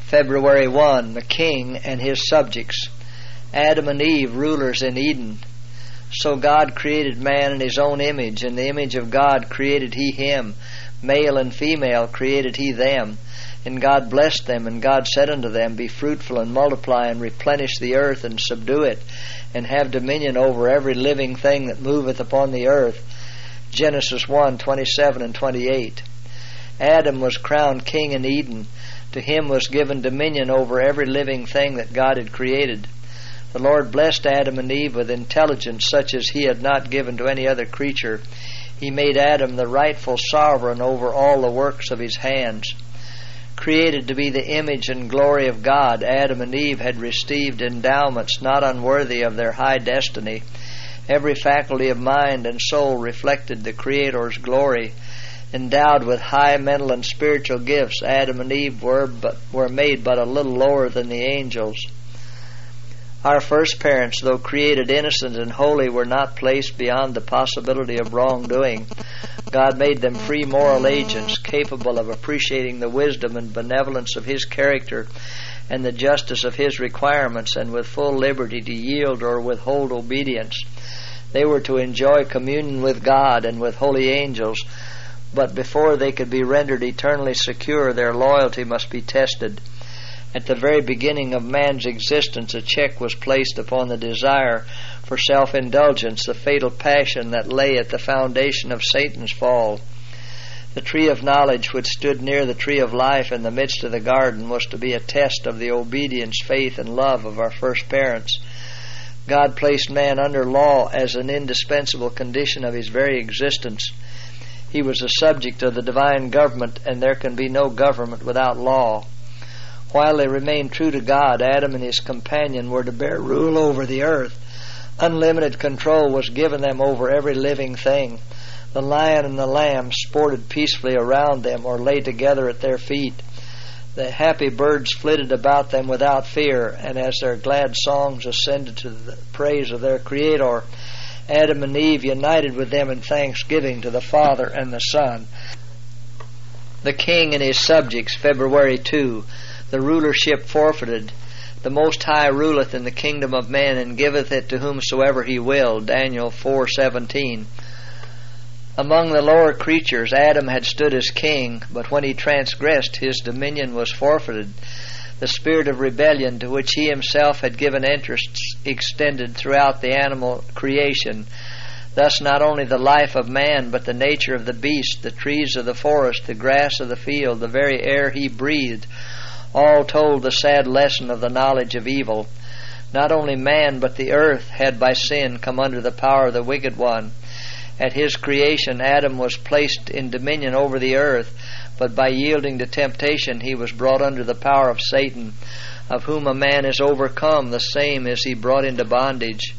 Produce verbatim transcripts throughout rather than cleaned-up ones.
February first, the king and his subjects. Adam and Eve, rulers in Eden. So God created man in his own image. In the image of God created he him. Male and female created he them. And God blessed them, and God said unto them, Be fruitful and multiply, and replenish the earth, and subdue it, and have dominion over every living thing that moveth upon the earth. Genesis one, twenty-seven and twenty-eight. Adam was crowned king in Eden. To him was given dominion over every living thing that God had created. The Lord blessed Adam and Eve with intelligence such as he had not given to any other creature. He made Adam the rightful sovereign over all the works of his hands. Created to be the image and glory of God, Adam and Eve had received endowments not unworthy of their high destiny. Every faculty of mind and soul reflected the Creator's glory. Endowed with high mental and spiritual gifts, Adam and Eve were but were made but a little lower than the angels. Our first parents, though created innocent and holy, were not placed beyond the possibility of wrongdoing. God made them free moral agents, capable of appreciating the wisdom and benevolence of His character and the justice of His requirements, and with full liberty to yield or withhold obedience. They were to enjoy communion with God and with holy angels, but before they could be rendered eternally secure, their loyalty must be tested. At the very beginning of man's existence, a check was placed upon the desire for self-indulgence, the fatal passion that lay at the foundation of Satan's fall. The tree of knowledge, which stood near the tree of life in the midst of the garden, was to be a test of the obedience, faith, and love of our first parents. God placed man under law as an indispensable condition of his very existence. He was a subject of the divine government, and there can be no government without law. While they remained true to God, Adam and his companion were to bear rule over the earth. Unlimited control was given them over every living thing. The lion and the lamb sported peacefully around them or lay together at their feet. The happy birds flitted about them without fear, and as their glad songs ascended to the praise of their Creator, Adam and Eve united with them in thanksgiving to the Father and the Son. The king and his subjects, February second. The rulership forfeited. The Most High ruleth in the kingdom of men, and giveth it to whomsoever He will. Daniel four seventeen. Among the lower creatures, Adam had stood as king, but when he transgressed, his dominion was forfeited. The spirit of rebellion, to which he himself had given interest, extended throughout the animal creation. Thus not only the life of man, but the nature of the beast, the trees of the forest, the grass of the field, the very air he breathed, all told the sad lesson of the knowledge of evil. Not only man, but the earth had by sin come under the power of the wicked one. At his creation, Adam was placed in dominion over the earth, but by yielding to temptation he was brought under the power of Satan, of whom a man is overcome, the same is he brought into bondage.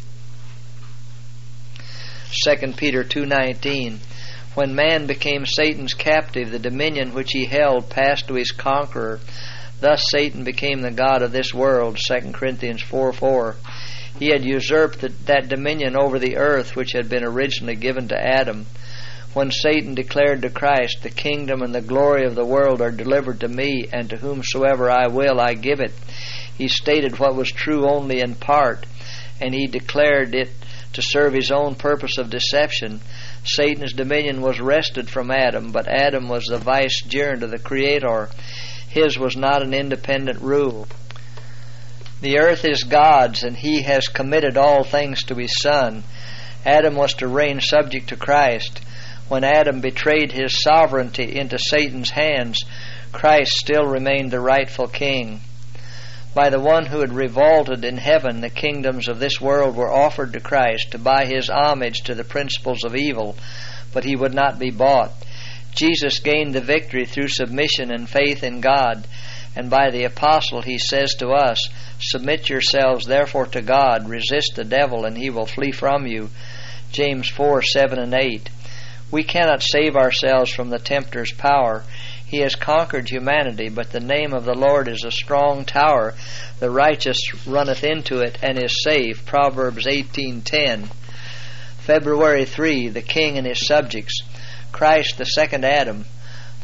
Second Peter two nineteen. When man became Satan's captive, the dominion which he held passed to his conqueror. Thus Satan became the god of this world, Second Corinthians four four. He had usurped the, that dominion over the earth which had been originally given to Adam. When Satan declared to Christ, The kingdom and the glory of the world are delivered to me, and to whomsoever I will I give it, he stated what was true only in part, and he declared it to serve his own purpose of deception. Satan's dominion was wrested from Adam, but Adam was the vicegerent of the Creator. His was not an independent rule. The earth is God's, and He has committed all things to His Son. Adam was to reign subject to Christ. When Adam betrayed his sovereignty into Satan's hands, Christ still remained the rightful king. By the one who had revolted in heaven, the kingdoms of this world were offered to Christ to buy His homage to the principles of evil, but He would not be bought. Jesus gained the victory through submission and faith in God, and by the apostle He says to us, Submit yourselves therefore to God, resist the devil, and he will flee from you. James four seven and eight. We cannot save ourselves from the tempter's power. He has conquered humanity, but the name of the Lord is a strong tower. The righteous runneth into it and is safe. Proverbs eighteen ten. February third. The king and his subjects. Christ, the second Adam.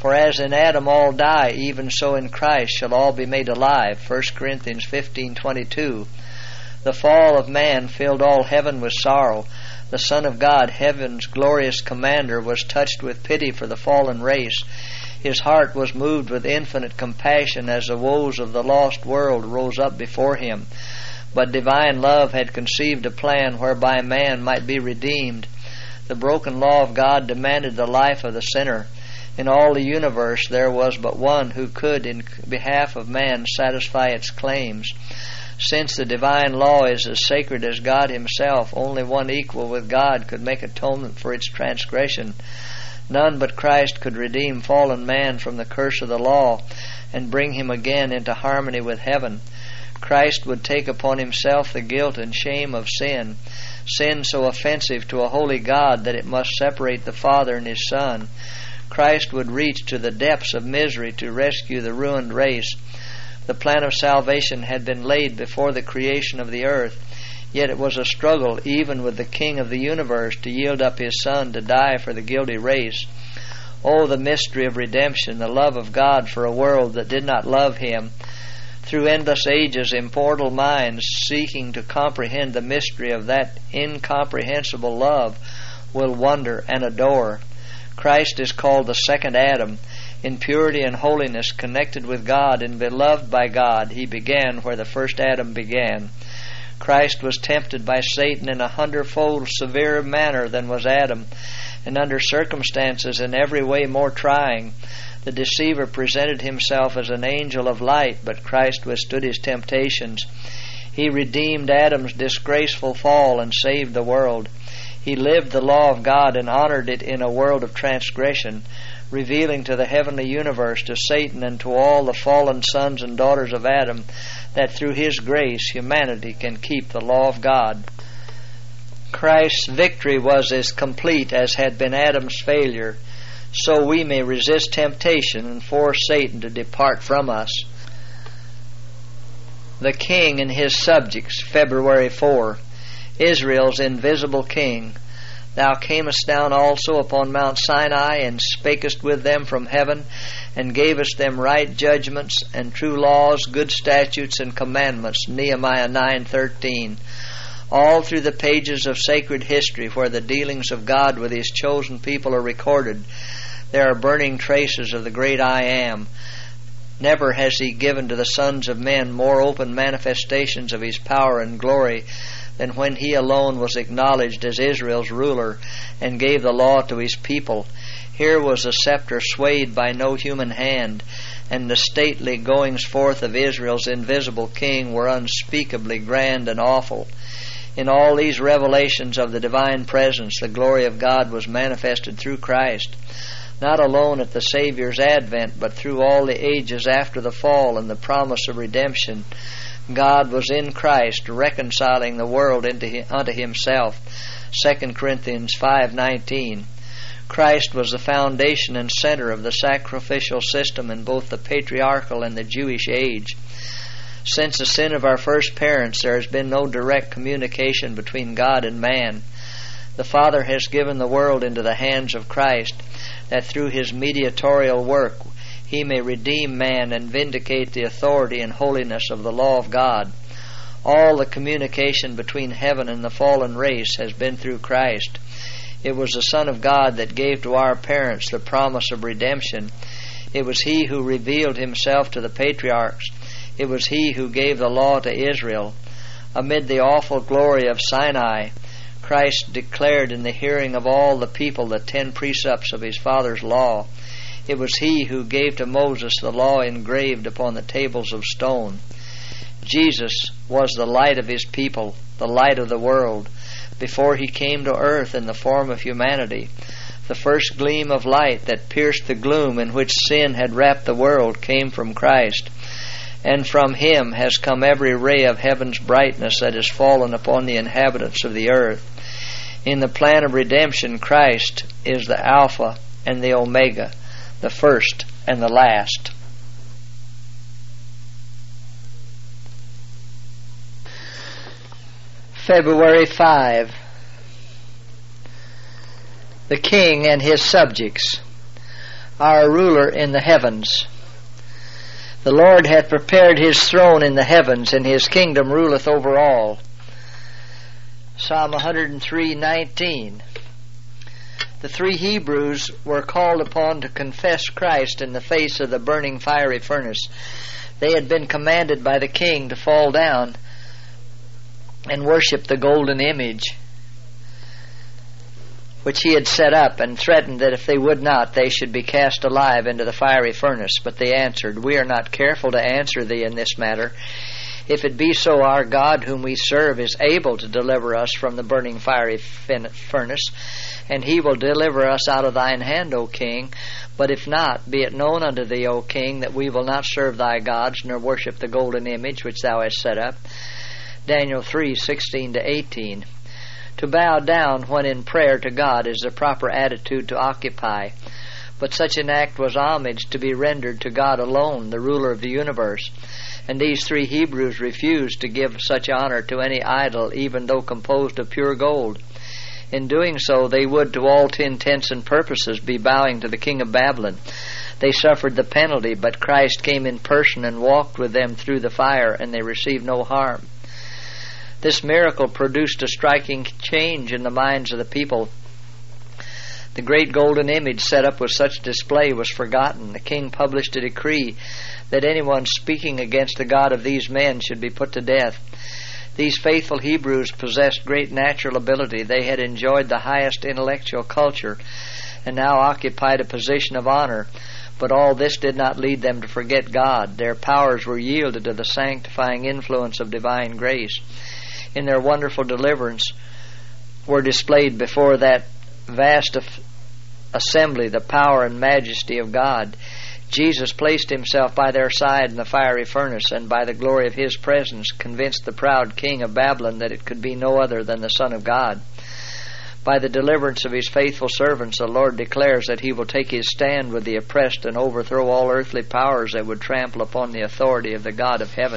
For as in Adam all die, even so in Christ shall all be made alive. First Corinthians fifteen twenty-two. The fall of man filled all heaven with sorrow. The Son of God, heaven's glorious commander, was touched with pity for the fallen race. His heart was moved with infinite compassion as the woes of the lost world rose up before him. But divine love had conceived a plan whereby man might be redeemed. The broken law of God demanded the life of the sinner. In all the universe there was but one who could, in behalf of man, satisfy its claims. Since the divine law is as sacred as God himself, only one equal with God could make atonement for its transgression. None but Christ could redeem fallen man from the curse of the law and bring him again into harmony with heaven. Christ would take upon himself the guilt and shame of sin, sin so offensive to a holy God that it must separate the Father and his Son. Christ would reach to the depths of misery to rescue the ruined race. The plan of salvation had been laid before the creation of the earth, yet it was a struggle even with the King of the universe to yield up his Son to die for the guilty race. Oh, the mystery of redemption, the love of God for a world that did not love him. Through endless ages, immortal minds seeking to comprehend the mystery of that incomprehensible love will wonder and adore. Christ is called the second Adam. In purity and holiness, connected with God and beloved by God, he began where the first Adam began. Christ was tempted by Satan in a hundredfold severer manner than was Adam, and under circumstances in every way more trying. The deceiver presented himself as an angel of light, but Christ withstood his temptations. He redeemed Adam's disgraceful fall and saved the world. He lived the law of God and honored it in a world of transgression, revealing to the heavenly universe, to Satan, and to all the fallen sons and daughters of Adam, that through his grace humanity can keep the law of God. Christ's victory was as complete as had been Adam's failure, so we may resist temptation and force Satan to depart from us. The King and his subjects, February fourth. Israel's invisible King. Thou camest down also upon Mount Sinai, and spakest with them from heaven, and gavest them right judgments, and true laws, good statutes, and commandments. Nehemiah nine thirteen. All through the pages of sacred history, where the dealings of God with his chosen people are recorded, there are burning traces of the great I Am. Never has he given to the sons of men more open manifestations of his power and glory than when he alone was acknowledged as Israel's ruler and gave the law to his people. Here was a scepter swayed by no human hand, and the stately goings forth of Israel's invisible King were unspeakably grand and awful. In all these revelations of the divine presence, the glory of God was manifested through Christ, not alone at the Savior's advent, but through all the ages after the fall and the promise of redemption. God was in Christ, reconciling the world into, unto himself. Second Corinthians five nineteen. Christ was the foundation and center of the sacrificial system in both the patriarchal and the Jewish age. Since the sin of our first parents, there has been no direct communication between God and man. The Father has given the world into the hands of Christ, that through his mediatorial work he may redeem man and vindicate the authority and holiness of the law of God. All the communication between heaven and the fallen race has been through Christ. It was the Son of God that gave to our parents the promise of redemption. It was he who revealed himself to the patriarchs. It was he who gave the law to Israel. Amid the awful glory of Sinai, Christ declared in the hearing of all the people the ten precepts of his Father's law. It was he who gave to Moses the law engraved upon the tables of stone. Jesus was the light of his people, the light of the world. Before he came to earth in the form of humanity, the first gleam of light that pierced the gloom in which sin had wrapped the world came from Christ. And from him has come every ray of heaven's brightness that has fallen upon the inhabitants of the earth. In the plan of redemption, Christ is the Alpha and the Omega, the first and the last. February fifth. The King and his subjects. our ruler in the heavens. The Lord hath prepared his throne in the heavens, and his kingdom ruleth over all. Psalm one hundred three nineteen. The three Hebrews were called upon to confess Christ in the face of the burning fiery furnace. They had been commanded by the king to fall down and worship the golden image which he had set up, and threatened that if they would not, they should be cast alive into the fiery furnace. But they answered, We are not careful to answer thee in this matter. If it be so, our God whom we serve is able to deliver us from the burning fiery fin- furnace, and he will deliver us out of thine hand, O king. But if not, be it known unto thee, O king, that we will not serve thy gods, nor worship the golden image which thou hast set up. Daniel three sixteen to eighteen. To bow down when in prayer to God is the proper attitude to occupy. But such an act was homage to be rendered to God alone, the ruler of the universe. And these three Hebrews refused to give such honor to any idol, even though composed of pure gold. In doing so, they would to all intents and purposes be bowing to the king of Babylon. They suffered the penalty, but Christ came in person and walked with them through the fire, and they received no harm. This miracle produced a striking change in the minds of the people. The great golden image set up with such display was forgotten. The king published a decree that anyone speaking against the God of these men should be put to death. These faithful Hebrews possessed great natural ability. They had enjoyed the highest intellectual culture and now occupied a position of honor. But all this did not lead them to forget God. Their powers were yielded to the sanctifying influence of divine grace. In their wonderful deliverance were displayed before that vast assembly the power and majesty of God. Jesus placed himself by their side in the fiery furnace, and by the glory of his presence convinced the proud king of Babylon that it could be no other than the Son of God. By the deliverance of his faithful servants, the Lord declares that he will take his stand with the oppressed and overthrow all earthly powers that would trample upon the authority of the God of heaven.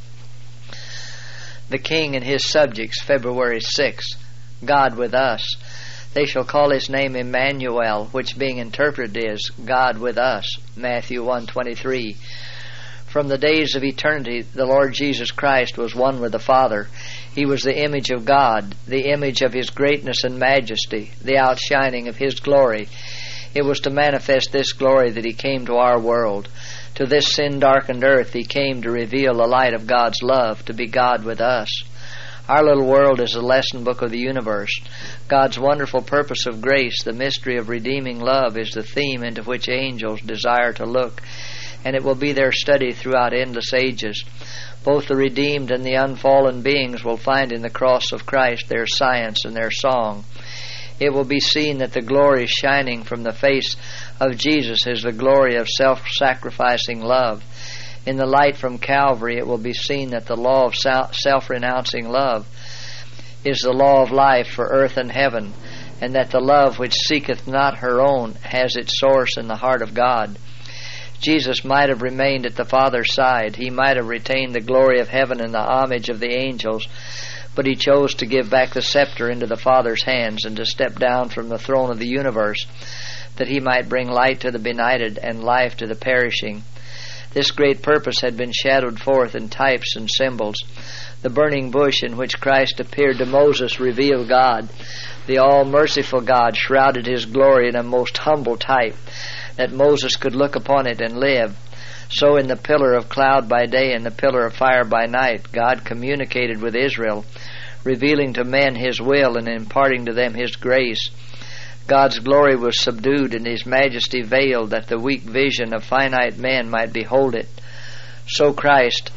The king and his subjects, February sixth, God with us. They shall call his name Emmanuel, which being interpreted is God with us, Matthew one twenty-three. From the days of eternity, the Lord Jesus Christ was one with the Father. He was the image of God, the image of his greatness and majesty, the outshining of his glory. It was to manifest this glory that he came to our world. To this sin-darkened earth he came to reveal the light of God's love, to be God with us. Our little world is the lesson book of the universe. God's wonderful purpose of grace, the mystery of redeeming love, is the theme into which angels desire to look, and it will be their study throughout endless ages. Both the redeemed and the unfallen beings will find in the cross of Christ their science and their song. It will be seen that the glory shining from the face of Jesus is the glory of self-sacrificing love. In the light from Calvary, it will be seen that the law of self-renouncing love is the law of life for earth and heaven, and that the love which seeketh not her own has its source in the heart of God. Jesus might have remained at the Father's side. He might have retained the glory of heaven and the homage of the angels, but he chose to give back the scepter into the Father's hands and to step down from the throne of the universe, that he might bring light to the benighted and life to the perishing. This great purpose had been shadowed forth in types and symbols. The burning bush in which Christ appeared to Moses revealed God. The all-merciful God shrouded his glory in a most humble type, that Moses could look upon it and live. So in the pillar of cloud by day and the pillar of fire by night, God communicated with Israel, revealing to men his will and imparting to them his grace. God's glory was subdued and his majesty veiled, that the weak vision of finite men might behold it. So Christ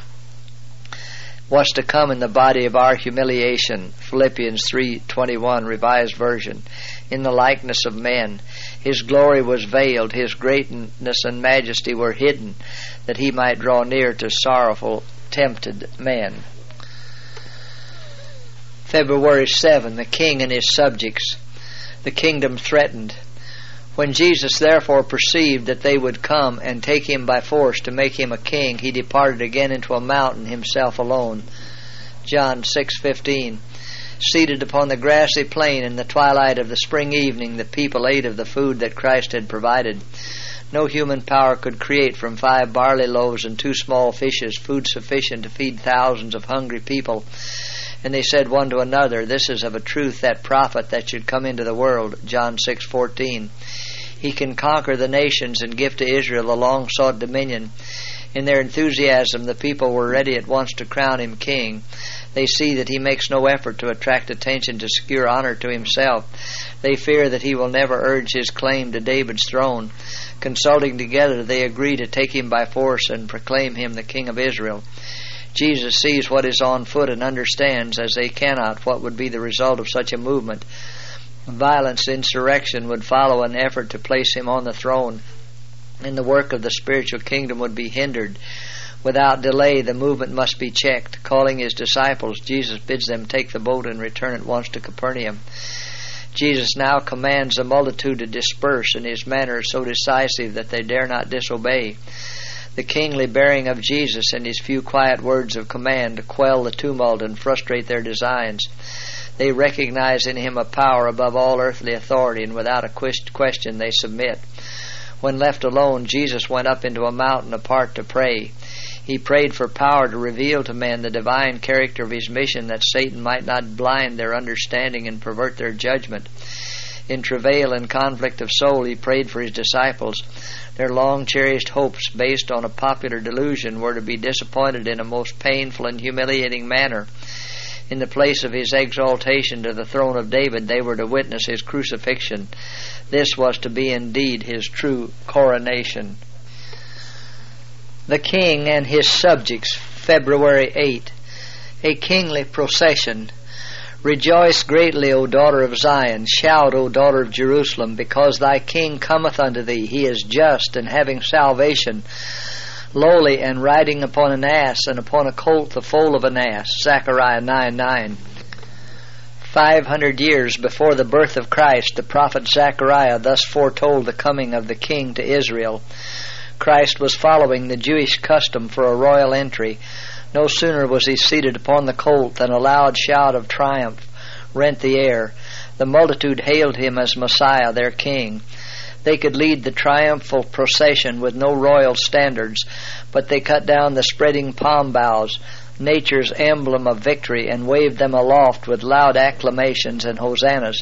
was to come in the body of our humiliation, Philippians three twenty-one, Revised Version, in the likeness of men. His glory was veiled, his greatness and majesty were hidden, that he might draw near to sorrowful, tempted men. February seventh, the king and his subjects. The kingdom threatened. When Jesus therefore perceived that they would come and take him by force to make him a king, he departed again into a mountain himself alone. John six fifteen. Seated upon the grassy plain in the twilight of the spring evening, the people ate of the food that Christ had provided. No human power could create from five barley loaves and two small fishes food sufficient to feed thousands of hungry people. And they said one to another, "This is of a truth that prophet that should come into the world." John six fourteen. He can conquer the nations and give to Israel the long-sought dominion. In their enthusiasm, the people were ready at once to crown him king. They see that he makes no effort to attract attention to secure honor to himself. They fear that he will never urge his claim to David's throne. Consulting together, they agree to take him by force and proclaim him the King of Israel. Jesus sees what is on foot and understands, as they cannot, what would be the result of such a movement. Violence, insurrection would follow an effort to place him on the throne, and the work of the spiritual kingdom would be hindered. Without delay, the movement must be checked. Calling his disciples, Jesus bids them take the boat and return at once to Capernaum. Jesus now commands the multitude to disperse, and his manner is so decisive that they dare not disobey. The kingly bearing of Jesus and his few quiet words of command quell the tumult and frustrate their designs. They recognize in him a power above all earthly authority, and without a question they submit. When left alone, Jesus went up into a mountain apart to pray. He prayed for power to reveal to men the divine character of his mission, that Satan might not blind their understanding and pervert their judgment. In travail and conflict of soul, he prayed for his disciples. Their long-cherished hopes, based on a popular delusion, were to be disappointed in a most painful and humiliating manner. In the place of his exaltation to the throne of David, they were to witness his crucifixion. This was to be indeed his true coronation. The King and his subjects, February eighth. A kingly procession. Rejoice greatly, O daughter of Zion. Shout, O daughter of Jerusalem, because thy King cometh unto thee. He is just and having salvation, lowly and riding upon an ass, and upon a colt the foal of an ass. Zechariah nine nine. Five hundred years before the birth of Christ, the prophet Zechariah thus foretold the coming of the King to Israel. Christ was following the Jewish custom for a royal entry. No sooner was he seated upon the colt than a loud shout of triumph rent the air. The multitude hailed him as Messiah, their King. They could lead the triumphal procession with no royal standards, but they cut down the spreading palm boughs, nature's emblem of victory, and waved them aloft with loud acclamations and hosannas.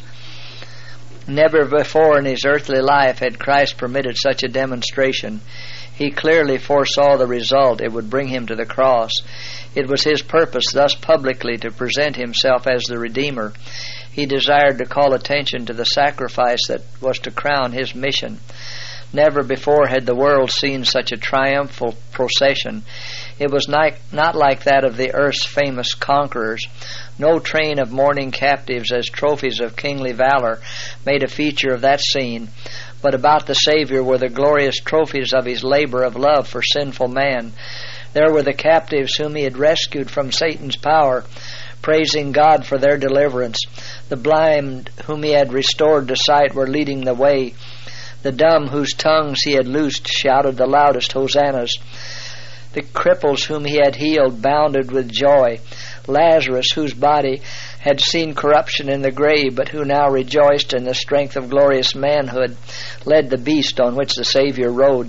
Never before in his earthly life had Christ permitted such a demonstration. He clearly foresaw the result. It would bring him to the cross. It was his purpose thus publicly to present himself as the Redeemer. He desired to call attention to the sacrifice that was to crown his mission. Never before had the world seen such a triumphal procession. It was not, not like that of the earth's famous conquerors. No train of mourning captives as trophies of kingly valor made a feature of that scene, but about the Savior were the glorious trophies of his labor of love for sinful man. There were the captives whom he had rescued from Satan's power, praising God for their deliverance. The blind whom he had restored to sight were leading the way. The dumb whose tongues he had loosed shouted the loudest hosannas. The cripples whom he had healed bounded with joy. Lazarus, whose body had seen corruption in the grave, but who now rejoiced in the strength of glorious manhood, led the beast on which the Savior rode.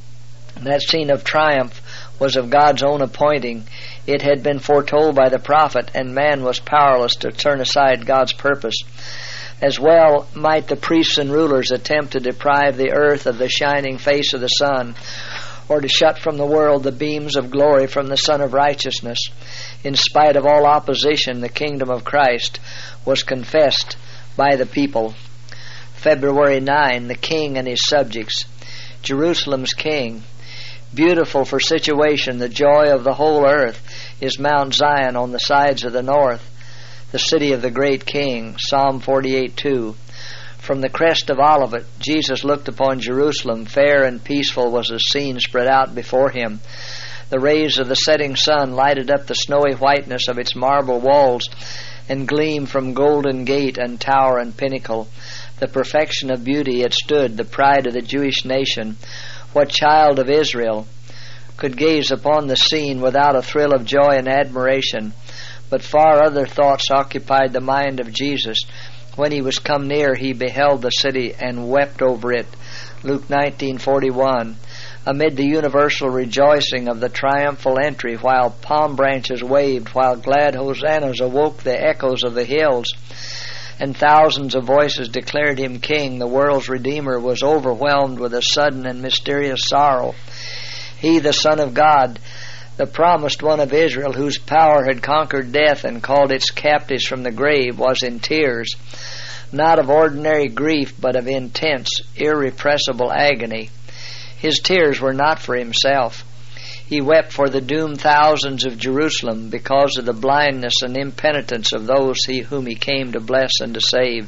That scene of triumph was of God's own appointing. It had been foretold by the prophet, and man was powerless to turn aside God's purpose. As well might the priests and rulers attempt to deprive the earth of the shining face of the sun, or to shut from the world the beams of glory from the Sun of Righteousness. In spite of all opposition, the kingdom of Christ was confessed by the people. February ninth, the King and his subjects. Jerusalem's King. Beautiful for situation, the joy of the whole earth, is Mount Zion on the sides of the north, the city of the great King. Psalm forty-eight two. From the crest of Olivet, Jesus looked upon Jerusalem. Fair and peaceful was the scene spread out before him. The rays of the setting sun lighted up the snowy whiteness of its marble walls and gleamed from golden gate and tower and pinnacle. The perfection of beauty it stood, the pride of the Jewish nation. What child of Israel could gaze upon the scene without a thrill of joy and admiration? But far other thoughts occupied the mind of Jesus. When he was come near, he beheld the city and wept over it. Luke nineteen forty-one. Amid the universal rejoicing of the triumphal entry, while palm branches waved, while glad hosannas awoke the echoes of the hills, and thousands of voices declared him king, the world's Redeemer was overwhelmed with a sudden and mysterious sorrow. He, the Son of God, the promised one of Israel, whose power had conquered death and called its captives from the grave, was in tears, not of ordinary grief, but of intense, irrepressible agony. His tears were not for himself. He wept for the doomed thousands of Jerusalem because of the blindness and impenitence of those he, whom he came to bless and to save.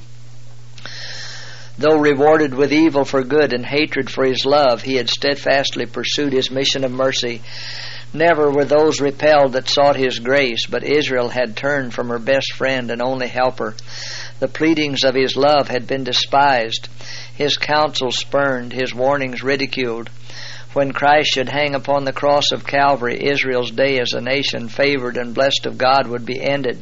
Though rewarded with evil for good and hatred for his love, he had steadfastly pursued his mission of mercy. Never were those repelled that sought his grace, but Israel had turned from her best friend and only helper. The pleadings of his love had been despised, his counsel spurned, his warnings ridiculed. When Christ should hang upon the cross of Calvary, Israel's day as a nation favored and blessed of God would be ended.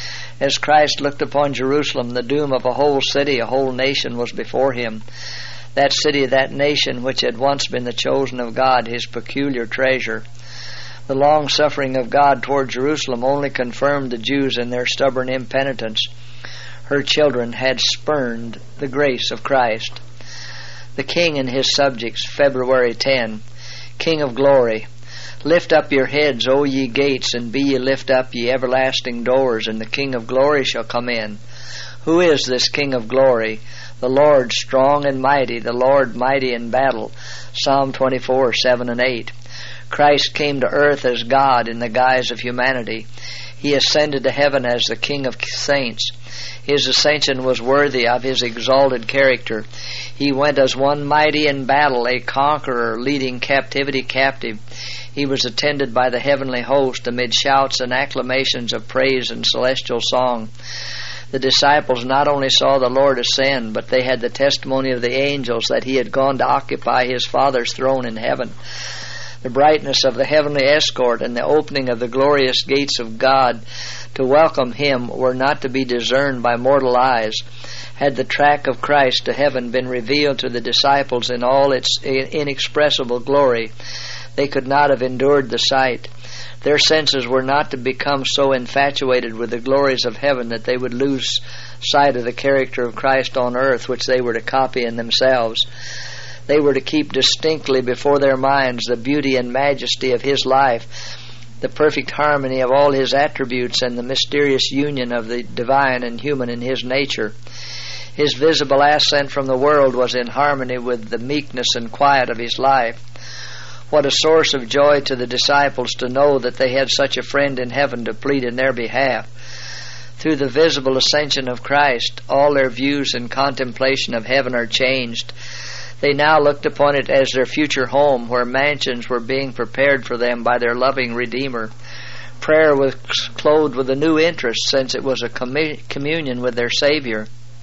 As Christ looked upon Jerusalem, the doom of a whole city, a whole nation was before him. That city, that nation which had once been the chosen of God, his peculiar treasure. The long-suffering of God toward Jerusalem only confirmed the Jews in their stubborn impenitence. Her children had spurned the grace of Christ. The King and his subjects, February tenth. King of glory, lift up your heads, O ye gates, and be ye lift up, ye everlasting doors, and the King of glory shall come in. Who is this King of glory? The Lord strong and mighty, the Lord mighty in battle. Psalm twenty-four, seven and eight. Christ came to earth as God in the guise of humanity. He ascended to heaven as the King of saints. His ascension was worthy of his exalted character. He went as one mighty in battle, a conqueror leading captivity captive. He was attended by the heavenly host amid shouts and acclamations of praise and celestial song. The disciples not only saw the Lord ascend, but they had the testimony of the angels that he had gone to occupy his Father's throne in heaven. The brightness of the heavenly escort and the opening of the glorious gates of God to welcome him were not to be discerned by mortal eyes. Had the track of Christ to heaven been revealed to the disciples in all its inexpressible glory, they could not have endured the sight. Their senses were not to become so infatuated with the glories of heaven that they would lose sight of the character of Christ on earth, which they were to copy in themselves. They were to keep distinctly before their minds the beauty and majesty of his life, the perfect harmony of all his attributes, and the mysterious union of the divine and human in his nature. His visible ascent from the world was in harmony with the meekness and quiet of his life. What a source of joy to the disciples to know that they had such a friend in heaven to plead in their behalf. Through the visible ascension of Christ, all their views and contemplation of heaven are changed. They now looked upon it as their future home, where mansions were being prepared for them by their loving Redeemer. Prayer was clothed with a new interest, since it was a commu- communion with their Savior.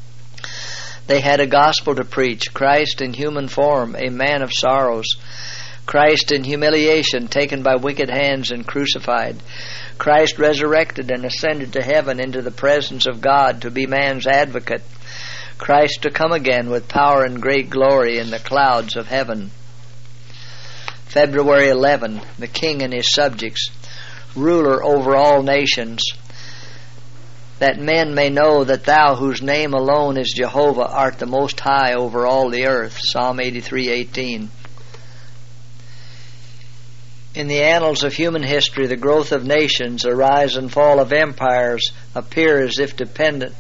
They had a gospel to preach, Christ in human form, a man of sorrows. Christ in humiliation, taken by wicked hands and crucified. Christ resurrected and ascended to heaven into the presence of God to be man's advocate. Christ to come again with power and great glory in the clouds of heaven. February eleventh. The King and his subjects, ruler over all nations, that men may know that thou, whose name alone is Jehovah, art the most high over all the earth. Psalm eighty-three, eighteen. In the annals of human history, the growth of nations, the rise and fall of empires appear as if dependent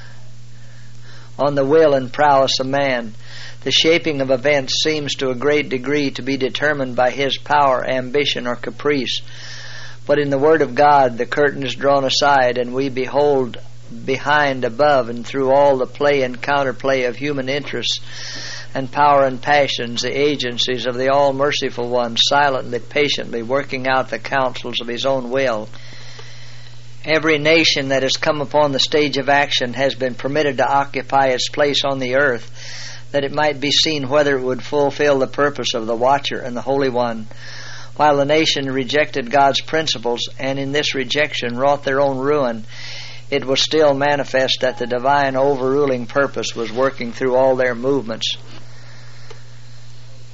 on the will and prowess of man. The shaping of events seems to a great degree to be determined by his power, ambition, or caprice. But in the Word of God, the curtain is drawn aside, and we behold behind, above, and through all the play and counterplay of human interests and power and passions, the agencies of the all-merciful One, silently, patiently working out the counsels of his own will. Every nation that has come upon the stage of action has been permitted to occupy its place on the earth, that it might be seen whether it would fulfill the purpose of the Watcher and the Holy One. While the nation rejected God's principles, and in this rejection wrought their own ruin, it was still manifest that the divine overruling purpose was working through all their movements.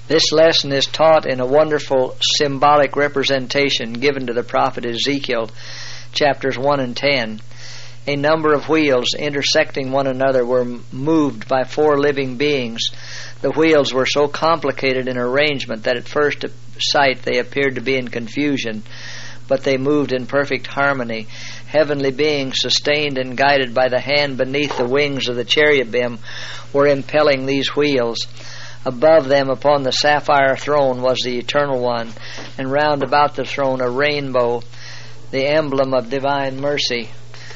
This lesson is taught in a wonderful symbolic representation given to the prophet Ezekiel, chapters one and ten. A number of wheels intersecting one another were moved by four living beings. The wheels were so complicated in arrangement that at first sight they appeared to be in confusion, but they moved in perfect harmony. Heavenly beings, sustained and guided by the hand beneath the wings of the cherubim, were impelling these wheels. Above them upon the sapphire throne was the Eternal One, and round about the throne a rainbow, the emblem of divine mercy.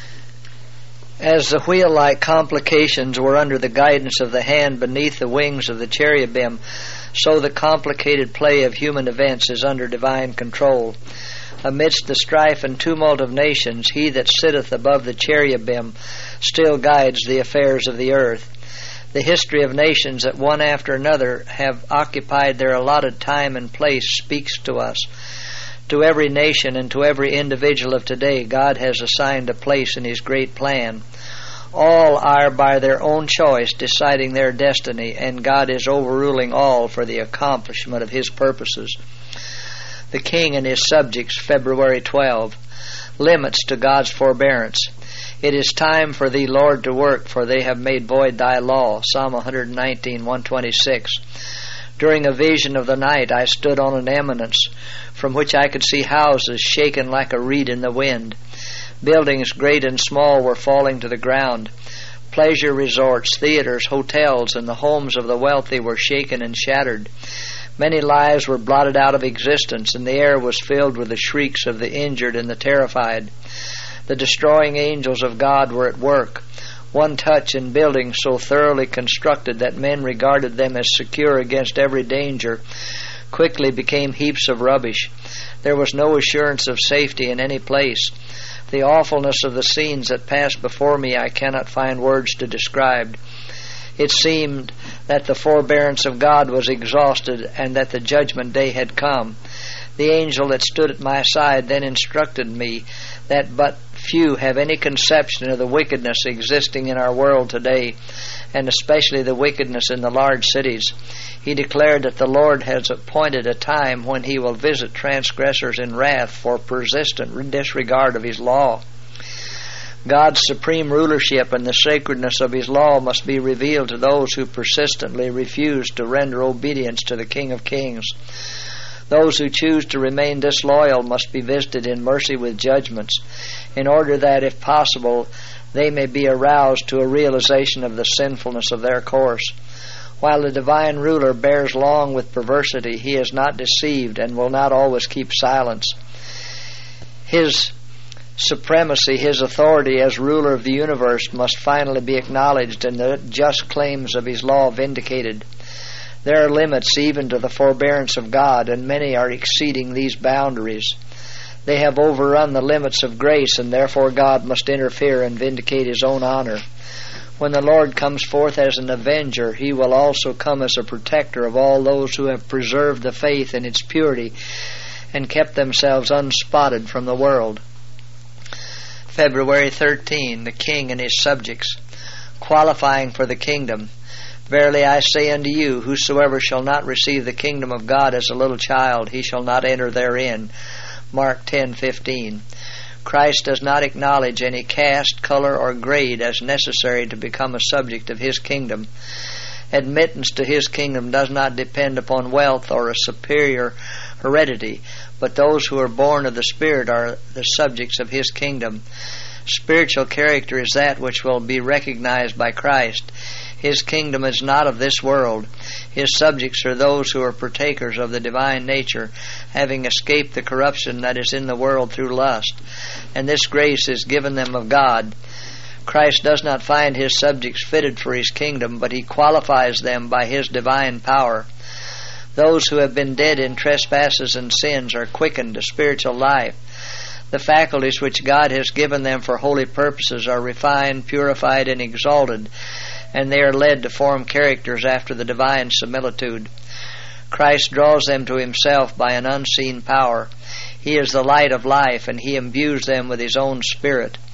As the wheel-like complications were under the guidance of the hand beneath the wings of the cherubim, so the complicated play of human events is under divine control. Amidst the strife and tumult of nations, he that sitteth above the cherubim still guides the affairs of the earth. The history of nations that one after another have occupied their allotted time and place speaks to us. To every nation and to every individual of today, God has assigned a place in His great plan. All are by their own choice deciding their destiny, and God is overruling all for the accomplishment of His purposes. The King and His Subjects, February twelfth. Limits to God's forbearance. It is time for Thee, Lord, to work, for they have made void Thy law. Psalm one nineteen, one twenty-six. During a vision of the night I stood on an eminence from which I could see houses shaken like a reed in the wind. Buildings great and small were falling to the ground. Pleasure resorts, theaters, hotels, and the homes of the wealthy were shaken and shattered. Many lives were blotted out of existence, and the air was filled with the shrieks of the injured and the terrified. The destroying angels of God were at work. One touch in buildings so thoroughly constructed that men regarded them as secure against every danger quickly became heaps of rubbish. There was no assurance of safety in any place. The awfulness of the scenes that passed before me I cannot find words to describe. It seemed that the forbearance of God was exhausted and that the judgment day had come. The angel that stood at my side then instructed me that but few have any conception of the wickedness existing in our world today, and especially the wickedness in the large cities. He declared that the Lord has appointed a time when He will visit transgressors in wrath for persistent disregard of His law. God's supreme rulership and the sacredness of His law must be revealed to those who persistently refuse to render obedience to the King of Kings. Those who choose to remain disloyal must be visited in mercy with judgments, in order that, if possible, they may be aroused to a realization of the sinfulness of their course. While the divine ruler bears long with perversity, he is not deceived and will not always keep silence. His supremacy, His authority as ruler of the universe must finally be acknowledged and the just claims of His law vindicated. There are limits even to the forbearance of God, and many are exceeding these boundaries. They have overrun the limits of grace, and therefore God must interfere and vindicate His own honor. When the Lord comes forth as an avenger, He will also come as a protector of all those who have preserved the faith in its purity and kept themselves unspotted from the world. February thirteenth. The King and His Subjects. Qualifying for the kingdom. Verily I say unto you, whosoever shall not receive the kingdom of God as a little child, he shall not enter therein. Mark ten fifteen. Christ does not acknowledge any caste, color, or grade as necessary to become a subject of His kingdom. Admittance to His kingdom does not depend upon wealth or a superior heredity, but those who are born of the Spirit are the subjects of His kingdom. Spiritual character is that which will be recognized by Christ. His kingdom is not of this world. His subjects are those who are partakers of the divine nature, having escaped the corruption that is in the world through lust, and this grace is given them of God. Christ does not find His subjects fitted for His kingdom, but He qualifies them by His divine power. Those who have been dead in trespasses and sins are quickened to spiritual life. The faculties which God has given them for holy purposes are refined, purified, and exalted, and they are led to form characters after the divine similitude. Christ draws them to Himself by an unseen power. He is the light of life, and He imbues them with His own Spirit.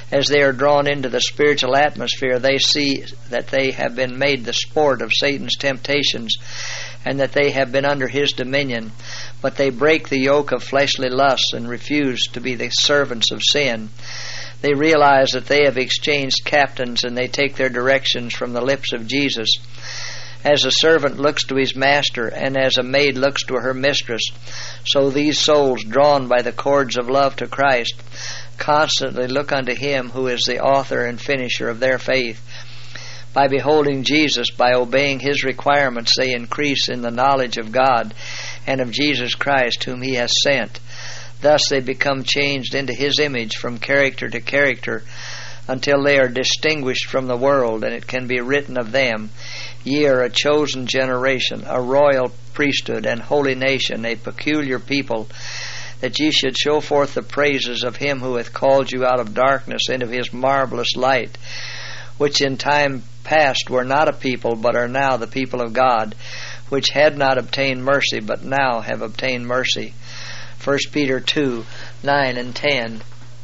As they are drawn into the spiritual atmosphere, they see that they have been made the sport of Satan's temptations and that they have been under his dominion, but they break the yoke of fleshly lusts and refuse to be the servants of sin. They realize that they have exchanged captains, and they take their directions from the lips of Jesus. As a servant looks to his master, and as a maid looks to her mistress, so these souls, drawn by the cords of love to Christ, constantly look unto him who is the author and finisher of their faith. By beholding Jesus, by obeying his requirements, they increase in the knowledge of God and of Jesus Christ, whom he has sent. Thus they become changed into his image from character to character, until they are distinguished from the world, and it can be written of them, Ye are a chosen generation, a royal priesthood, and holy nation, a peculiar people, that ye should show forth the praises of him who hath called you out of darkness into his marvelous light, which in time past were not a people, but are now the people of God, which had not obtained mercy, but now have obtained mercy. First Peter two, nine and ten.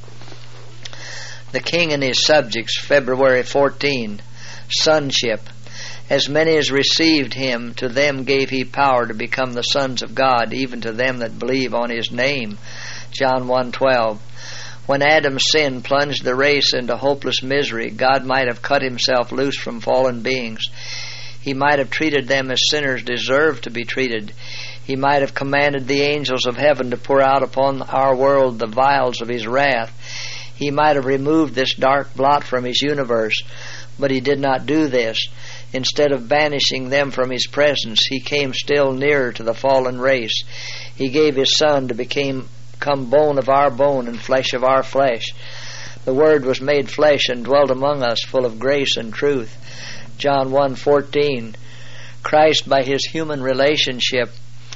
The king and his subjects, February fourteenth. Sonship. As many as received him, to them gave he power to become the sons of God, even to them that believe on his name. John one twelve. When Adam's sin plunged the race into hopeless misery, God might have cut himself loose from fallen beings. He might have treated them as sinners deserved to be treated. He might have commanded the angels of heaven to pour out upon our world the vials of his wrath. He might have removed this dark blot from his universe, but he did not do this. Instead of banishing them from his presence, he came still nearer to the fallen race. He gave his Son to become, become bone of our bone and flesh of our flesh. The Word was made flesh and dwelt among us, full of grace and truth. John one fourteen. Christ, by his human relationship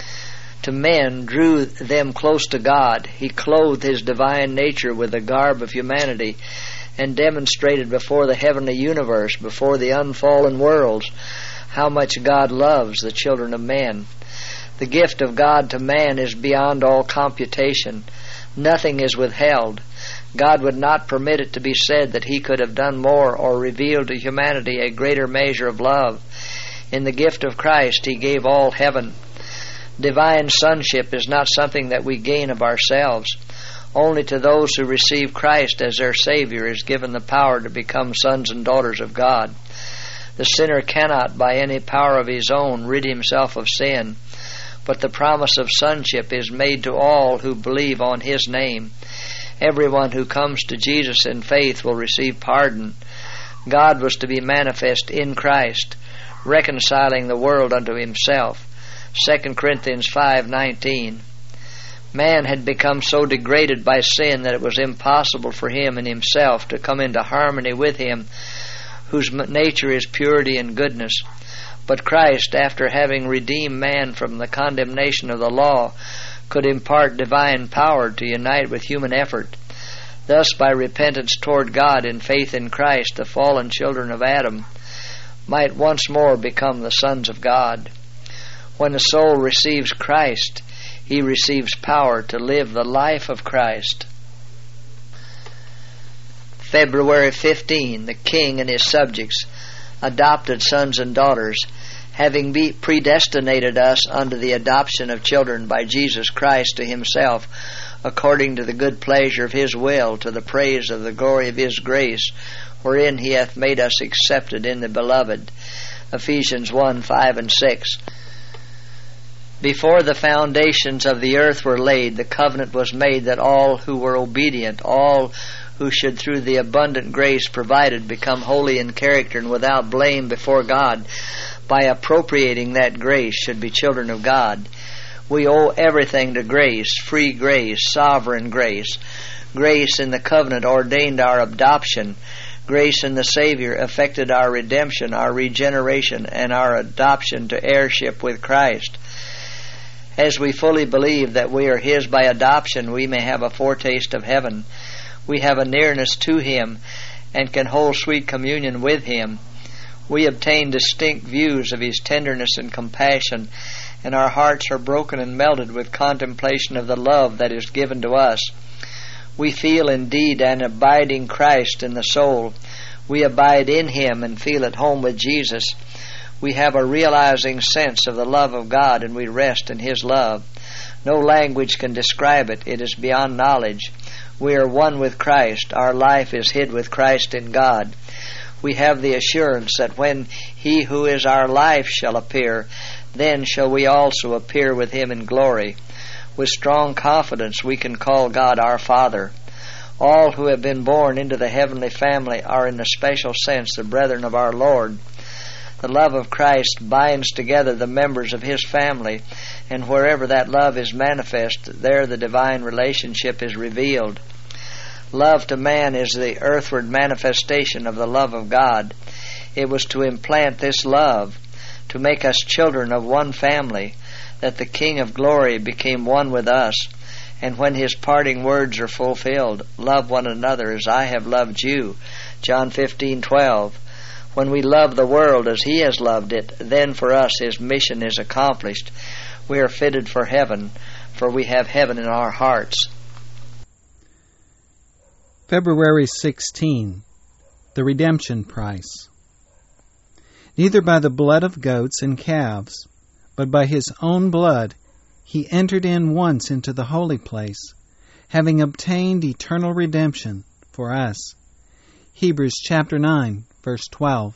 to men, drew them close to God. He clothed his divine nature with the garb of humanity and demonstrated before the heavenly universe, before the unfallen worlds, how much God loves the children of men. The gift of God to man is beyond all computation. Nothing is withheld. God would not permit it to be said that he could have done more or revealed to humanity a greater measure of love. In the gift of Christ he gave all heaven. Divine sonship is not something that we gain of ourselves. Only to those who receive Christ as their Savior is given the power to become sons and daughters of God. The sinner cannot, by any power of his own, rid himself of sin, but the promise of sonship is made to all who believe on his name. Everyone who comes to Jesus in faith will receive pardon. God was to be manifest in Christ, reconciling the world unto himself. Second Corinthians five nineteen. Man had become so degraded by sin that it was impossible for him in himself to come into harmony with him, whose nature is purity and goodness. But Christ, after having redeemed man from the condemnation of the law, could impart divine power to unite with human effort. Thus, by repentance toward God and faith in Christ, the fallen children of Adam might once more become the sons of God. When the soul receives Christ, he receives power to live the life of Christ. February fifteenth. The king and his subjects, adopted sons and daughters, having be predestinated us unto the adoption of children by Jesus Christ to himself, according to the good pleasure of his will, to the praise of the glory of his grace, wherein he hath made us accepted in the beloved. Ephesians one five and six. Before the foundations of the earth were laid, the covenant was made that all who were obedient, all who should through the abundant grace provided become holy in character and without blame before God, by appropriating that grace, should be children of God. We owe everything to grace, free grace, sovereign grace. Grace in the covenant ordained our adoption. Grace in the Savior effected our redemption, our regeneration, and our adoption to heirship with Christ. As we fully believe that we are his by adoption, we may have a foretaste of heaven. We have a nearness to him and can hold sweet communion with him. We obtain distinct views of his tenderness and compassion, and our hearts are broken and melted with contemplation of the love that is given to us. We feel indeed an abiding Christ in the soul. We abide in Him and feel at home with Jesus. We have a realizing sense of the love of God, and we rest in His love. No language can describe it. It is beyond knowledge. We are one with Christ. Our life is hid with Christ in God. We have the assurance that when He who is our life shall appear, then shall we also appear with Him in glory. With strong confidence we can call God our Father. All who have been born into the heavenly family are in a special sense the brethren of our Lord. The love of Christ binds together the members of His family, and wherever that love is manifest, there the divine relationship is revealed. Love to man is the earthward manifestation of the love of God. It was to implant this love, to make us children of one family, that the King of glory became one with us. And when His parting words are fulfilled, love one another as I have loved you, John fifteen twelve. When we love the world as He has loved it, then for us His mission is accomplished. We are fitted for heaven, for we have heaven in our hearts. February sixteenth. The redemption price. Neither by the blood of goats and calves, but by His own blood He entered in once into the holy place, having obtained eternal redemption for us. Hebrews chapter nine, verse twelve.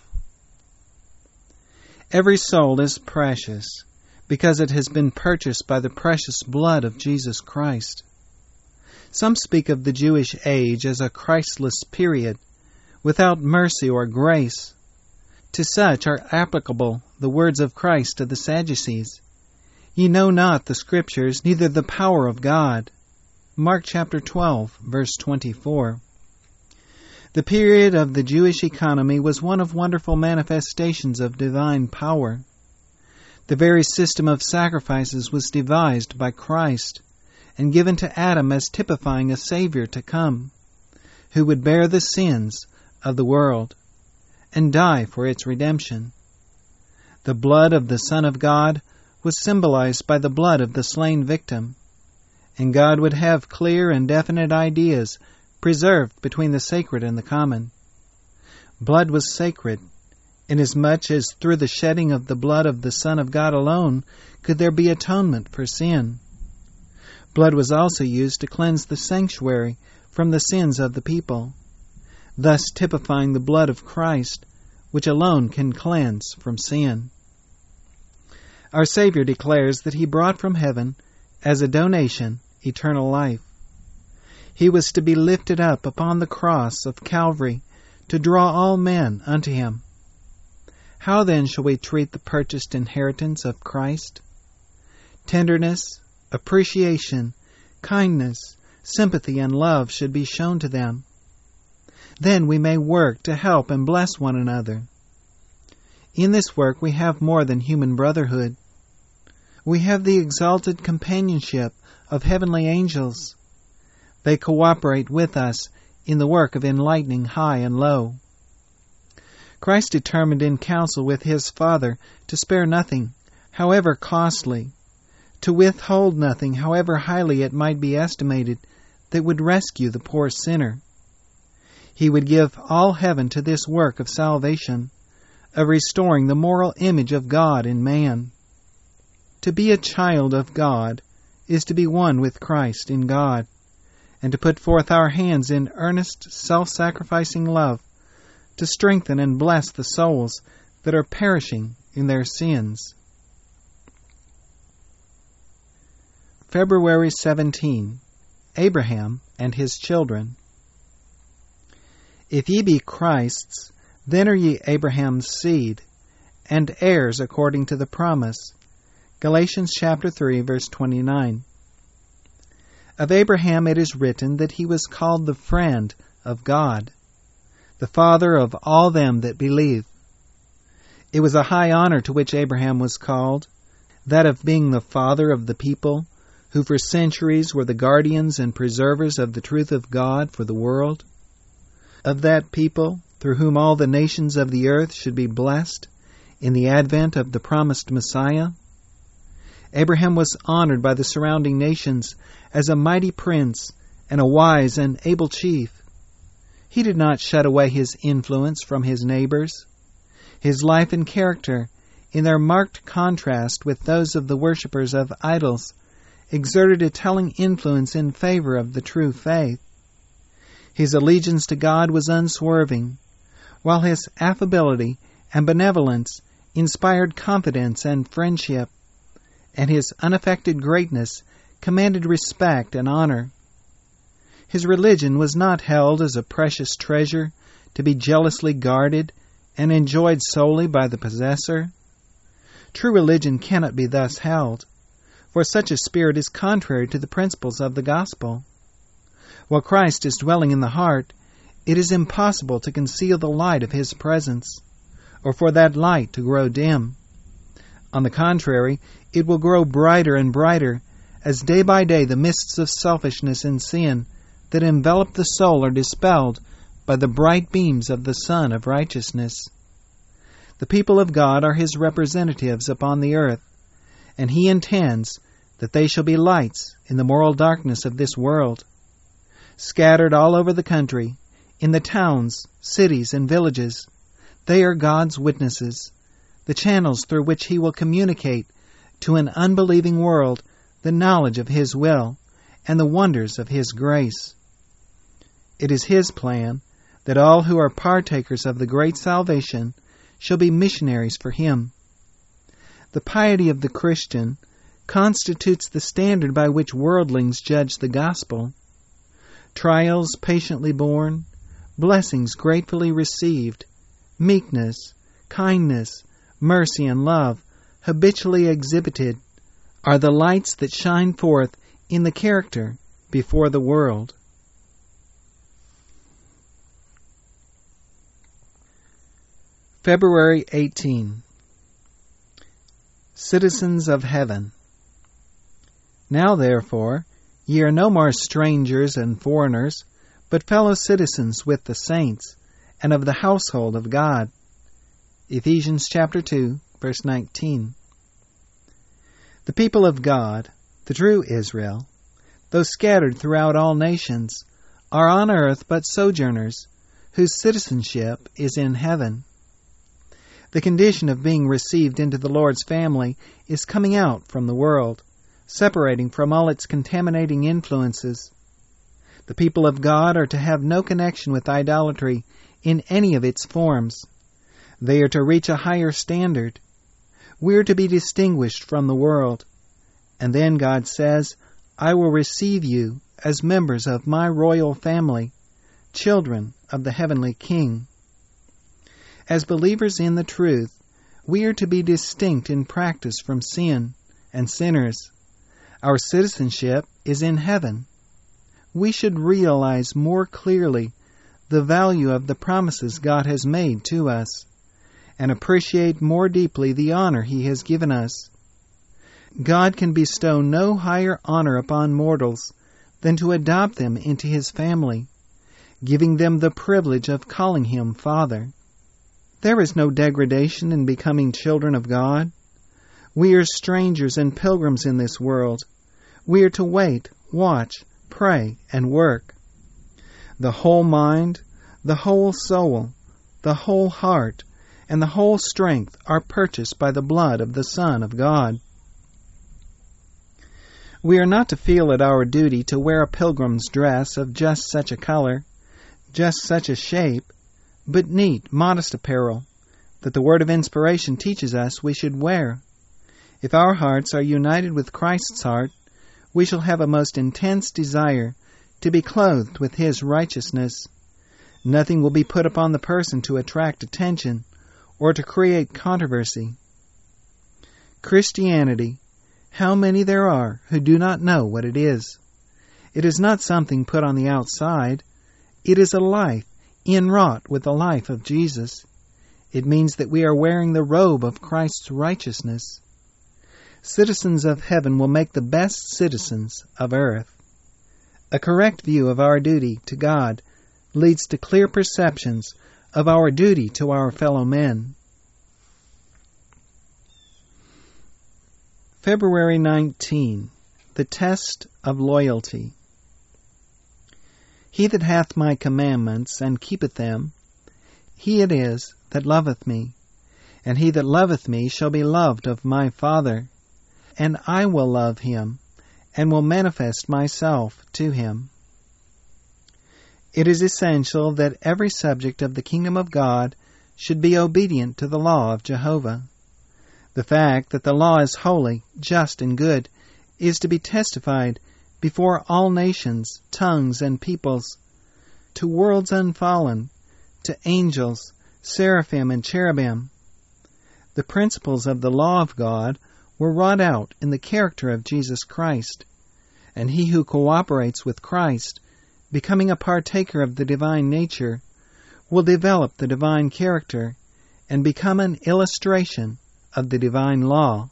Every soul is precious, because it has been purchased by the precious blood of Jesus Christ. Some speak of the Jewish age as a Christless period, without mercy or grace. To such are applicable the words of Christ to the Sadducees. Ye know not the Scriptures, neither the power of God. Mark chapter twelve, verse twenty-four. The period of the Jewish economy was one of wonderful manifestations of divine power. The very system of sacrifices was devised by Christ and given to Adam as typifying a Savior to come, who would bear the sins of the world and die for its redemption. The blood of the Son of God was symbolized by the blood of the slain victim, and God would have clear and definite ideas preserved between the sacred and the common. Blood was sacred, inasmuch as through the shedding of the blood of the Son of God alone could there be atonement for sin. Blood was also used to cleanse the sanctuary from the sins of the people, thus typifying the blood of Christ, which alone can cleanse from sin. Our Savior declares that He brought from heaven, as a donation, eternal life. He was to be lifted up upon the cross of Calvary to draw all men unto Him. How then shall we treat the purchased inheritance of Christ? Tenderness, appreciation, kindness, sympathy, and love should be shown to them. Then we may work to help and bless one another. In this work we have more than human brotherhood. We have the exalted companionship of heavenly angels. They cooperate with us in the work of enlightening high and low. Christ determined in council with His Father to spare nothing, however costly, to withhold nothing, however highly it might be estimated, that would rescue the poor sinner. He would give all heaven to this work of salvation, of restoring the moral image of God in man. To be a child of God is to be one with Christ in God, and to put forth our hands in earnest, self-sacrificing love, to strengthen and bless the souls that are perishing in their sins. February seventeenth. Abraham and his children. If ye be Christ's, then are ye Abraham's seed, and heirs according to the promise. Galatians chapter three, verse twenty-nine. Of Abraham it is written that he was called the friend of God, the father of all them that believe. It was a high honor to which Abraham was called, that of being the father of the people, who for centuries were the guardians and preservers of the truth of God for the world, of that people through whom all the nations of the earth should be blessed in the advent of the promised Messiah. Abraham was honored by the surrounding nations as a mighty prince and a wise and able chief. He did not shut away his influence from his neighbors. His life and character, in their marked contrast with those of the worshippers of idols, exerted a telling influence in favor of the true faith. His allegiance to God was unswerving, while his affability and benevolence inspired confidence and friendship, and his unaffected greatness commanded respect and honor. His religion was not held as a precious treasure to be jealously guarded and enjoyed solely by the possessor. True religion cannot be thus held, for such a spirit is contrary to the principles of the gospel. While Christ is dwelling in the heart, it is impossible to conceal the light of his presence, or for that light to grow dim. On the contrary, it will grow brighter and brighter as day by day the mists of selfishness and sin that envelop the soul are dispelled by the bright beams of the sun of righteousness. The people of God are his representatives upon the earth, and he intends that they shall be lights in the moral darkness of this world. Scattered all over the country, in the towns, cities, and villages, they are God's witnesses, the channels through which he will communicate to an unbelieving world the knowledge of his will and the wonders of his grace. It is his plan that all who are partakers of the great salvation shall be missionaries for him. The piety of the Christian constitutes the standard by which worldlings judge the gospel. Trials patiently borne, blessings gratefully received, meekness, kindness, mercy, and love habitually exhibited are the lights that shine forth in the character before the world. February eighteenth. Citizens of Heaven. Now therefore, ye are no more strangers and foreigners, but fellow citizens with the saints, and of the household of God. Ephesians chapter two, verse nineteen. The people of God, the true Israel, though scattered throughout all nations, are on earth but sojourners, whose citizenship is in heaven. The condition of being received into the Lord's family is coming out from the world, separating from all its contaminating influences. The people of God are to have no connection with idolatry in any of its forms. They are to reach a higher standard. We are to be distinguished from the world. And then God says, I will receive you as members of my royal family, children of the heavenly King. As believers in the truth, we are to be distinct in practice from sin and sinners. Our citizenship is in heaven. We should realize more clearly the value of the promises God has made to us, and appreciate more deeply the honor he has given us. God can bestow no higher honor upon mortals than to adopt them into his family, giving them the privilege of calling him Father. There is no degradation in becoming children of God. We are strangers and pilgrims in this world. We are to wait, watch, pray, and work. The whole mind, the whole soul, the whole heart, and the whole strength are purchased by the blood of the Son of God. We are not to feel it our duty to wear a pilgrim's dress of just such a color, just such a shape, but neat, modest apparel that the word of inspiration teaches us we should wear. If our hearts are united with Christ's heart, we shall have a most intense desire to be clothed with his righteousness. Nothing will be put upon the person to attract attention or to create controversy. Christianity, how many there are who do not know what it is. It is not something put on the outside. It is a life inwrought with the life of Jesus. It means that we are wearing the robe of Christ's righteousness. Citizens of heaven will make the best citizens of earth. A correct view of our duty to God leads to clear perceptions of our duty to our fellow men. February nineteenth. The Test of Loyalty. He that hath my commandments, and keepeth them, he it is that loveth me. And he that loveth me shall be loved of my Father, and I will love him, and will manifest myself to him. It is essential that every subject of the kingdom of God should be obedient to the law of Jehovah. The fact that the law is holy, just, and good is to be testified before all nations, tongues, and peoples, to worlds unfallen, to angels, seraphim, and cherubim. The principles of the law of God were wrought out in the character of Jesus Christ, and he who cooperates with Christ, becoming a partaker of the divine nature, will develop the divine character and become an illustration of the divine law.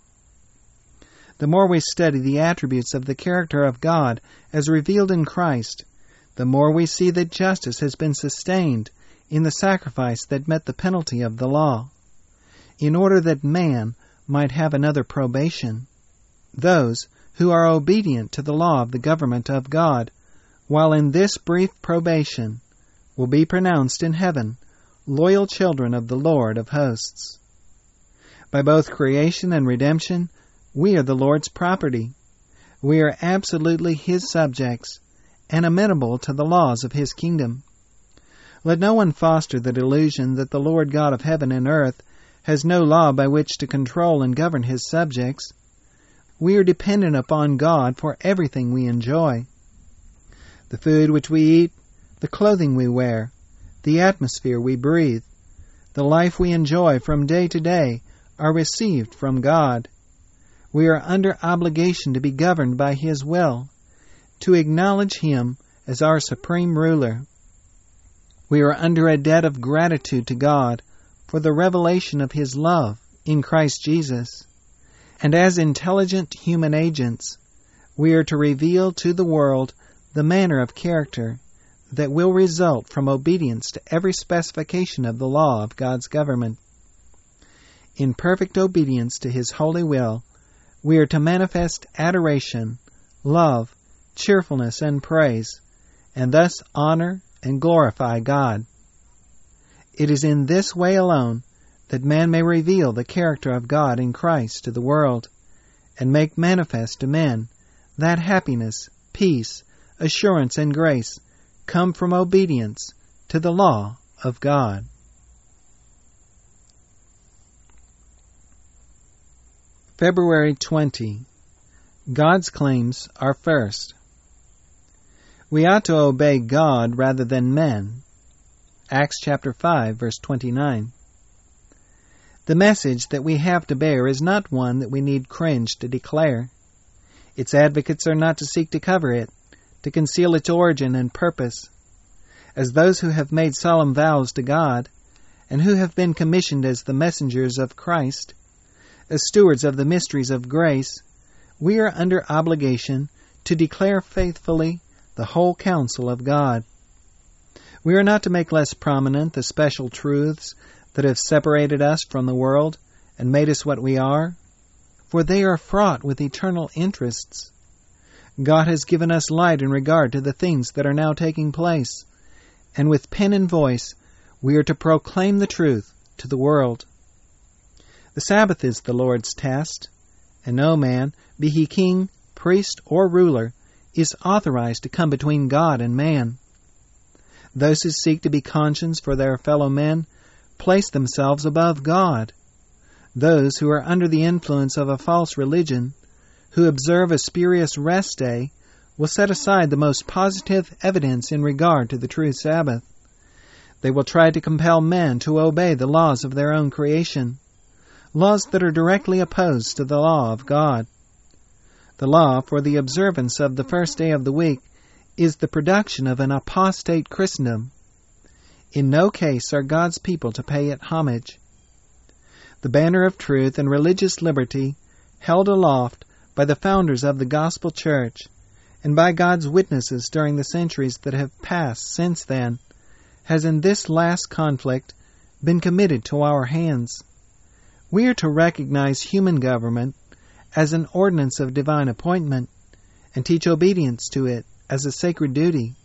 The more we study the attributes of the character of God as revealed in Christ, the more we see that justice has been sustained in the sacrifice that met the penalty of the law, in order that man might have another probation. Those who are obedient to the law of the government of God, while in this brief probation, will be pronounced in heaven loyal children of the Lord of hosts. By both creation and redemption, we are the Lord's property. We are absolutely his subjects, and amenable to the laws of his kingdom. Let no one foster the delusion that the Lord God of heaven and earth has no law by which to control and govern his subjects. We are dependent upon God for everything we enjoy. The food which we eat, the clothing we wear, the atmosphere we breathe, the life we enjoy from day to day are received from God. We are under obligation to be governed by his will, to acknowledge him as our supreme ruler. We are under a debt of gratitude to God for the revelation of his love in Christ Jesus. And as intelligent human agents, we are to reveal to the world the manner of character that will result from obedience to every specification of the law of God's government. In perfect obedience to his holy will, we are to manifest adoration, love, cheerfulness, and praise, and thus honor and glorify God. It is in this way alone that man may reveal the character of God in Christ to the world, and make manifest to men that happiness, peace, assurance, and grace come from obedience to the law of God. February twentieth. God's claims are first. We ought to obey God rather than men. Acts chapter five, verse twenty-nine. The message that we have to bear is not one that we need cringe to declare. Its advocates are not to seek to cover it, to conceal its origin and purpose. As those who have made solemn vows to God, and who have been commissioned as the messengers of Christ, as stewards of the mysteries of grace, we are under obligation to declare faithfully the whole counsel of God. We are not to make less prominent the special truths that have separated us from the world and made us what we are, for they are fraught with eternal interests. God has given us light in regard to the things that are now taking place, and with pen and voice we are to proclaim the truth to the world. The Sabbath is the Lord's test, and no man, be he king, priest, or ruler, is authorized to come between God and man. Those who seek to be conscience for their fellow men place themselves above God. Those who are under the influence of a false religion, who observe a spurious rest day, will set aside the most positive evidence in regard to the true Sabbath. They will try to compel men to obey the laws of their own creation, laws that are directly opposed to the law of God. The law for the observance of the first day of the week is the production of an apostate Christendom. In no case are God's people to pay it homage. The banner of truth and religious liberty, held aloft by the founders of the Gospel Church and by God's witnesses during the centuries that have passed since then, has in this last conflict been committed to our hands. We are to recognize human government as an ordinance of divine appointment and teach obedience to it as a sacred duty,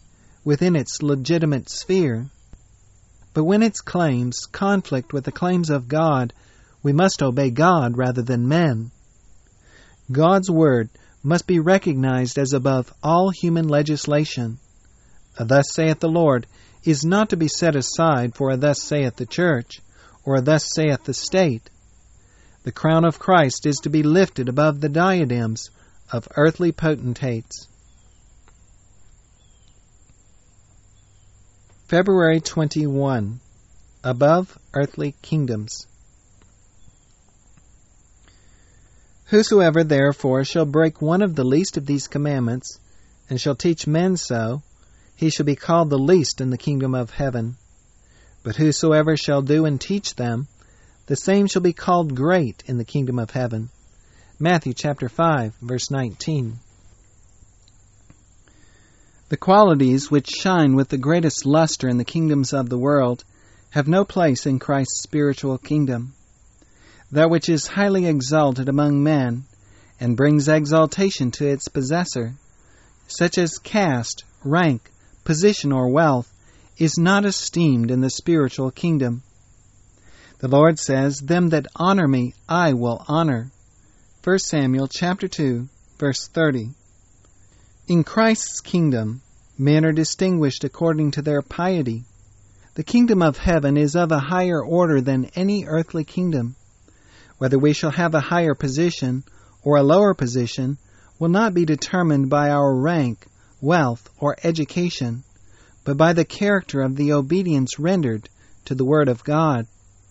within its legitimate sphere. But when its claims conflict with the claims of God, we must obey God rather than men. God's word must be recognized as above all human legislation. A thus saith the Lord is not to be set aside for a thus saith the church, or a thus saith the state. The crown of Christ is to be lifted above the diadems of earthly potentates. February twenty-first. Above earthly kingdoms. Whosoever therefore shall break one of the least of these commandments, and shall teach men so, he shall be called the least in the kingdom of heaven. But whosoever shall do and teach them, the same shall be called great in the kingdom of heaven. Matthew chapter five, verse nineteen. The qualities which shine with the greatest luster in the kingdoms of the world have no place in Christ's spiritual kingdom. That which is highly exalted among men, and brings exaltation to its possessor, such as caste, rank, position, or wealth, is not esteemed in the spiritual kingdom. The Lord says, "Them that honor me I will honor." First Samuel chapter two, verse thirty. In Christ's kingdom, men are distinguished according to their piety. The kingdom of heaven is of a higher order than any earthly kingdom. Whether we shall have a higher position or a lower position will not be determined by our rank, wealth, or education, but by the character of the obedience rendered to the Word of God.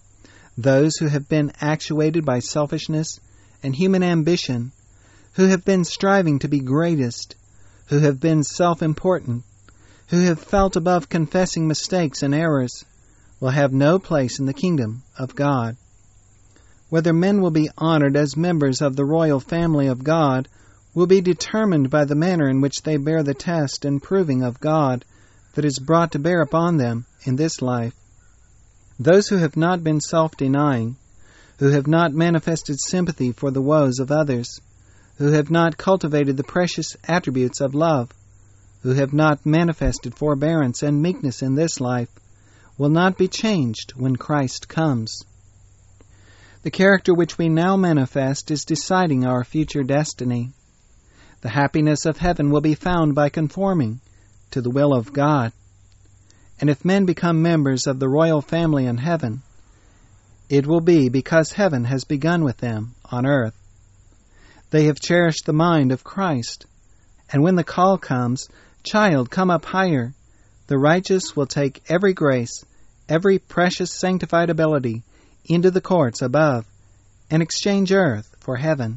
Those who have been actuated by selfishness and human ambition, who have been striving to be greatest, who have been self-important, who have felt above confessing mistakes and errors, will have no place in the kingdom of God. Whether men will be honored as members of the royal family of God will be determined by the manner in which they bear the test and proving of God that is brought to bear upon them in this life. Those who have not been self-denying, who have not manifested sympathy for the woes of others, who have not cultivated the precious attributes of love, who have not manifested forbearance and meekness in this life, will not be changed when Christ comes. The character which we now manifest is deciding our future destiny. The happiness of heaven will be found by conforming to the will of God. And if men become members of the royal family in heaven, it will be because heaven has begun with them on earth. They have cherished the mind of Christ, and when the call comes, "Child, come up higher," the righteous will take every grace, every precious sanctified ability into the courts above, and exchange earth for heaven.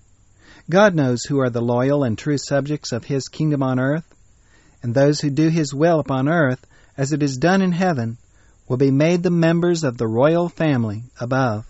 God knows who are the loyal and true subjects of His kingdom on earth, and those who do His will upon earth, as it is done in heaven, will be made the members of the royal family above.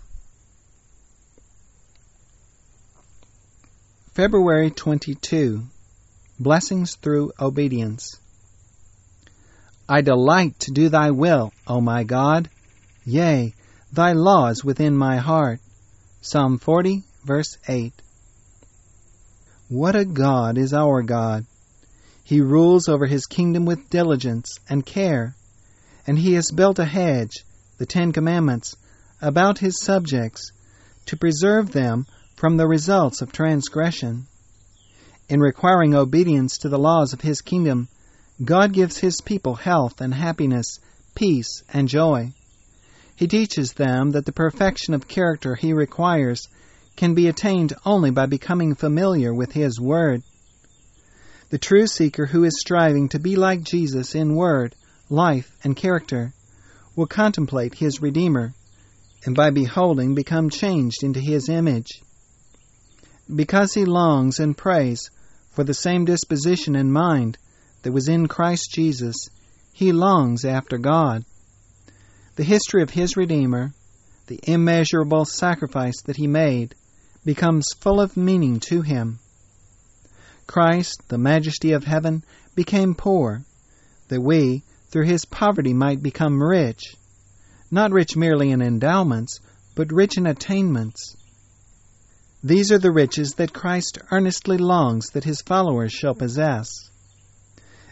February twenty-second. Blessings through obedience. I delight to do Thy will, O my God. Yea, Thy law is within my heart. Psalm forty, verse eight. What a God is our God! He rules over His kingdom with diligence and care, and He has built a hedge, the Ten Commandments, about His subjects, to preserve them from the results of transgression. In requiring obedience to the laws of His kingdom, God gives His people health and happiness, peace and joy. He teaches them that the perfection of character He requires can be attained only by becoming familiar with His Word. The true seeker who is striving to be like Jesus in word, life, and character will contemplate His Redeemer, and by beholding become changed into His image. Because he longs and prays for the same disposition and mind that was in Christ Jesus, he longs after God. The history of his Redeemer, the immeasurable sacrifice that He made, becomes full of meaning to him. Christ, the majesty of heaven, became poor, that we, through His poverty, might become rich, not rich merely in endowments, but rich in attainments. These are the riches that Christ earnestly longs that His followers shall possess.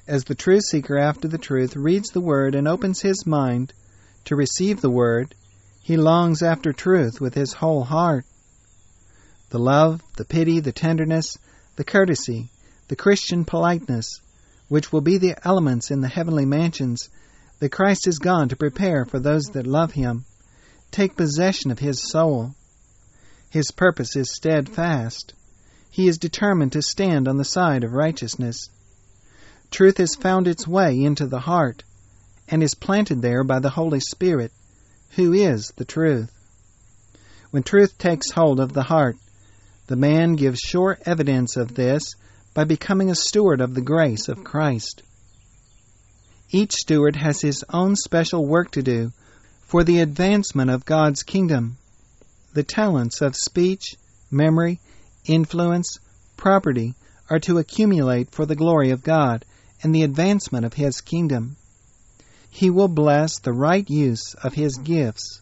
As the truth seeker after the truth reads the Word and opens his mind to receive the Word, he longs after truth with his whole heart. The love, the pity, the tenderness, the courtesy, the Christian politeness, which will be the elements in the heavenly mansions that Christ is gone to prepare for those that love him, take possession of his soul. His purpose is steadfast. He is determined to stand on the side of righteousness. Truth has found its way into the heart and is planted there by the Holy Spirit, who is the truth. When truth takes hold of the heart, the man gives sure evidence of this by becoming a steward of the grace of Christ. Each steward has his own special work to do for the advancement of God's kingdom. The talents of speech, memory, influence, property are to accumulate for the glory of God and the advancement of his kingdom. He will bless the right use of his gifts.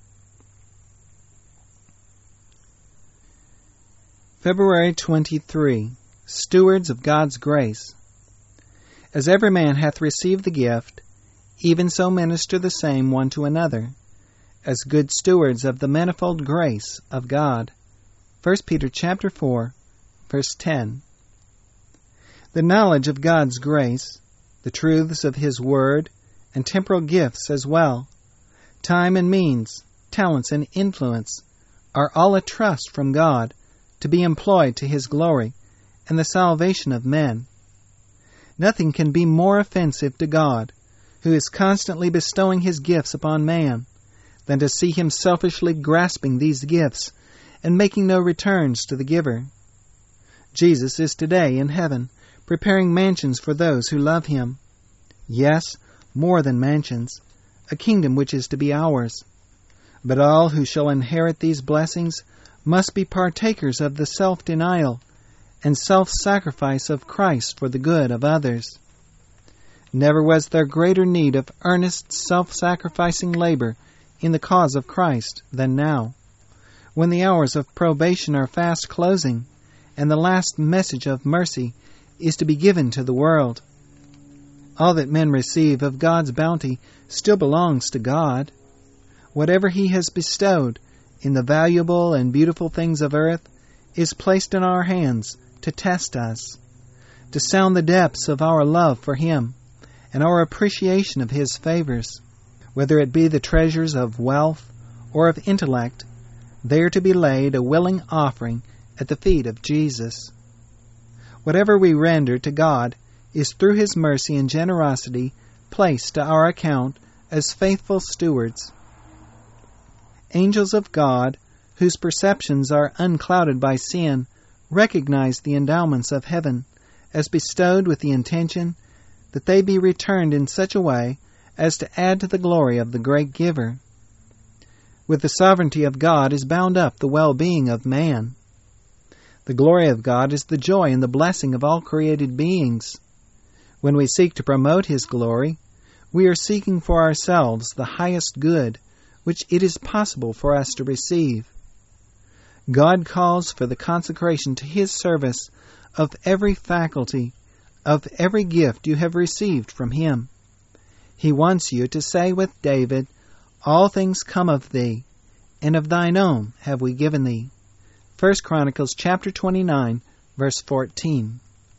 February twenty-third. Stewards of God's grace. As every man hath received the gift, even so minister the same one to another, as good stewards of the manifold grace of God. First Peter chapter four, verse ten. The knowledge of God's grace, the truths of his word, and temporal gifts as well, time and means, talents and influence, are all a trust from God to be employed to his glory and the salvation of men. Nothing can be more offensive to God, who is constantly bestowing his gifts upon man, than to see him selfishly grasping these gifts and making no returns to the giver. Jesus is today in heaven, preparing mansions for those who love him. Yes, more than mansions, a kingdom which is to be ours. But all who shall inherit these blessings must be partakers of the self-denial and self-sacrifice of Christ for the good of others. Never was there greater need of earnest, self-sacrificing labor in the cause of Christ than now, when the hours of probation are fast closing, and the last message of mercy is to be given to the world. All that men receive of God's bounty still belongs to God. Whatever he has bestowed in the valuable and beautiful things of earth is placed in our hands to test us, to sound the depths of our love for him and our appreciation of his favors. Whether it be the treasures of wealth or of intellect, they are to be laid a willing offering at the feet of Jesus. Whatever we render to God is through his mercy and generosity placed to our account as faithful stewards. Angels of God, whose perceptions are unclouded by sin, recognize the endowments of heaven as bestowed with the intention that they be returned in such a way as to add to the glory of the great giver. With the sovereignty of God is bound up the well-being of man. The glory of God is the joy and the blessing of all created beings. When we seek to promote his glory, we are seeking for ourselves the highest good which it is possible for us to receive. God calls for the consecration to his service of every faculty, of every gift you have received from him. He wants you to say with David, "All things come of thee, and of thine own have we given thee." First Chronicles chapter twenty-nine, verse fourteen.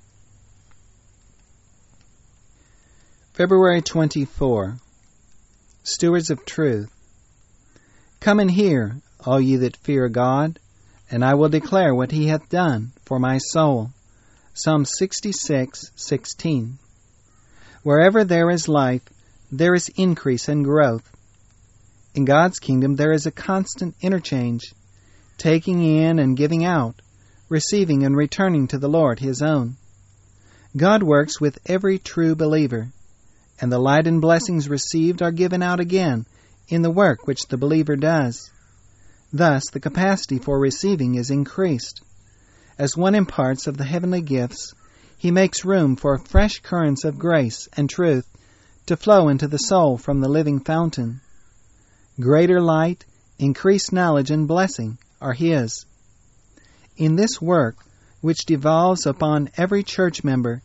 February twenty-fourth. Stewards of Truth. Come and hear, all ye that fear God, and I will declare what he hath done for my soul. Psalm sixty-six, sixteen. Wherever there is life, there is increase and growth. In God's kingdom there is a constant interchange, taking in and giving out, receiving and returning to the Lord his own. God works with every true believer, and the light and blessings received are given out again in the work which the believer does. Thus the capacity for receiving is increased. As one imparts of the heavenly gifts, he makes room for fresh currents of grace and truth to flow into the soul from the living fountain. Greater light, increased knowledge, and blessing are his. In this work, which devolves upon every church member,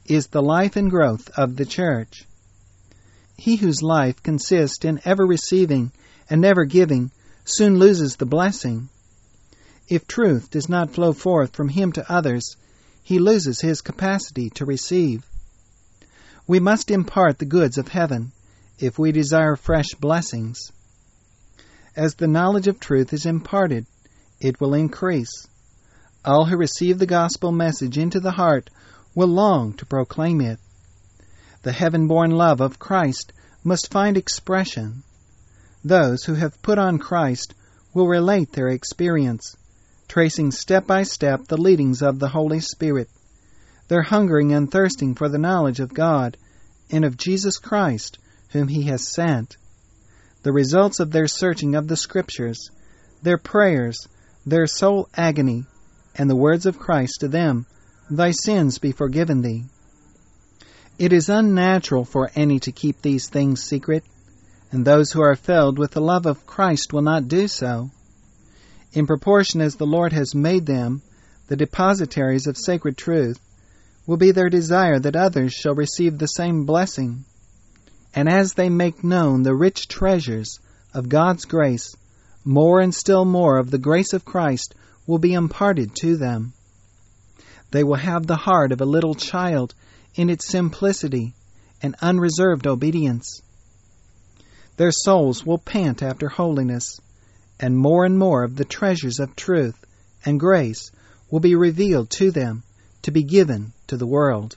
is the life and growth of the church. He whose life consists in ever receiving and never giving soon loses the blessing. If truth does not flow forth from him to others, he loses his capacity to receive. We must impart the goods of heaven if we desire fresh blessings. As the knowledge of truth is imparted, it will increase. All who receive the gospel message into the heart will long to proclaim it. The heaven-born love of Christ must find expression. Those who have put on Christ will relate their experience, tracing step by step the leadings of the Holy Spirit, their hungering and thirsting for the knowledge of God and of Jesus Christ, whom He has sent. The results of their searching of the Scriptures, their prayers, their soul agony, and the words of Christ to them, "Thy sins be forgiven thee." It is unnatural for any to keep these things secret, and those who are filled with the love of Christ will not do so. In proportion as the Lord has made them the depositaries of sacred truth, will be their desire that others shall receive the same blessing. And as they make known the rich treasures of God's grace, more and still more of the grace of Christ will be imparted to them. They will have the heart of a little child in its simplicity and unreserved obedience. Their souls will pant after holiness, and more and more of the treasures of truth and grace will be revealed to them to be given to the world.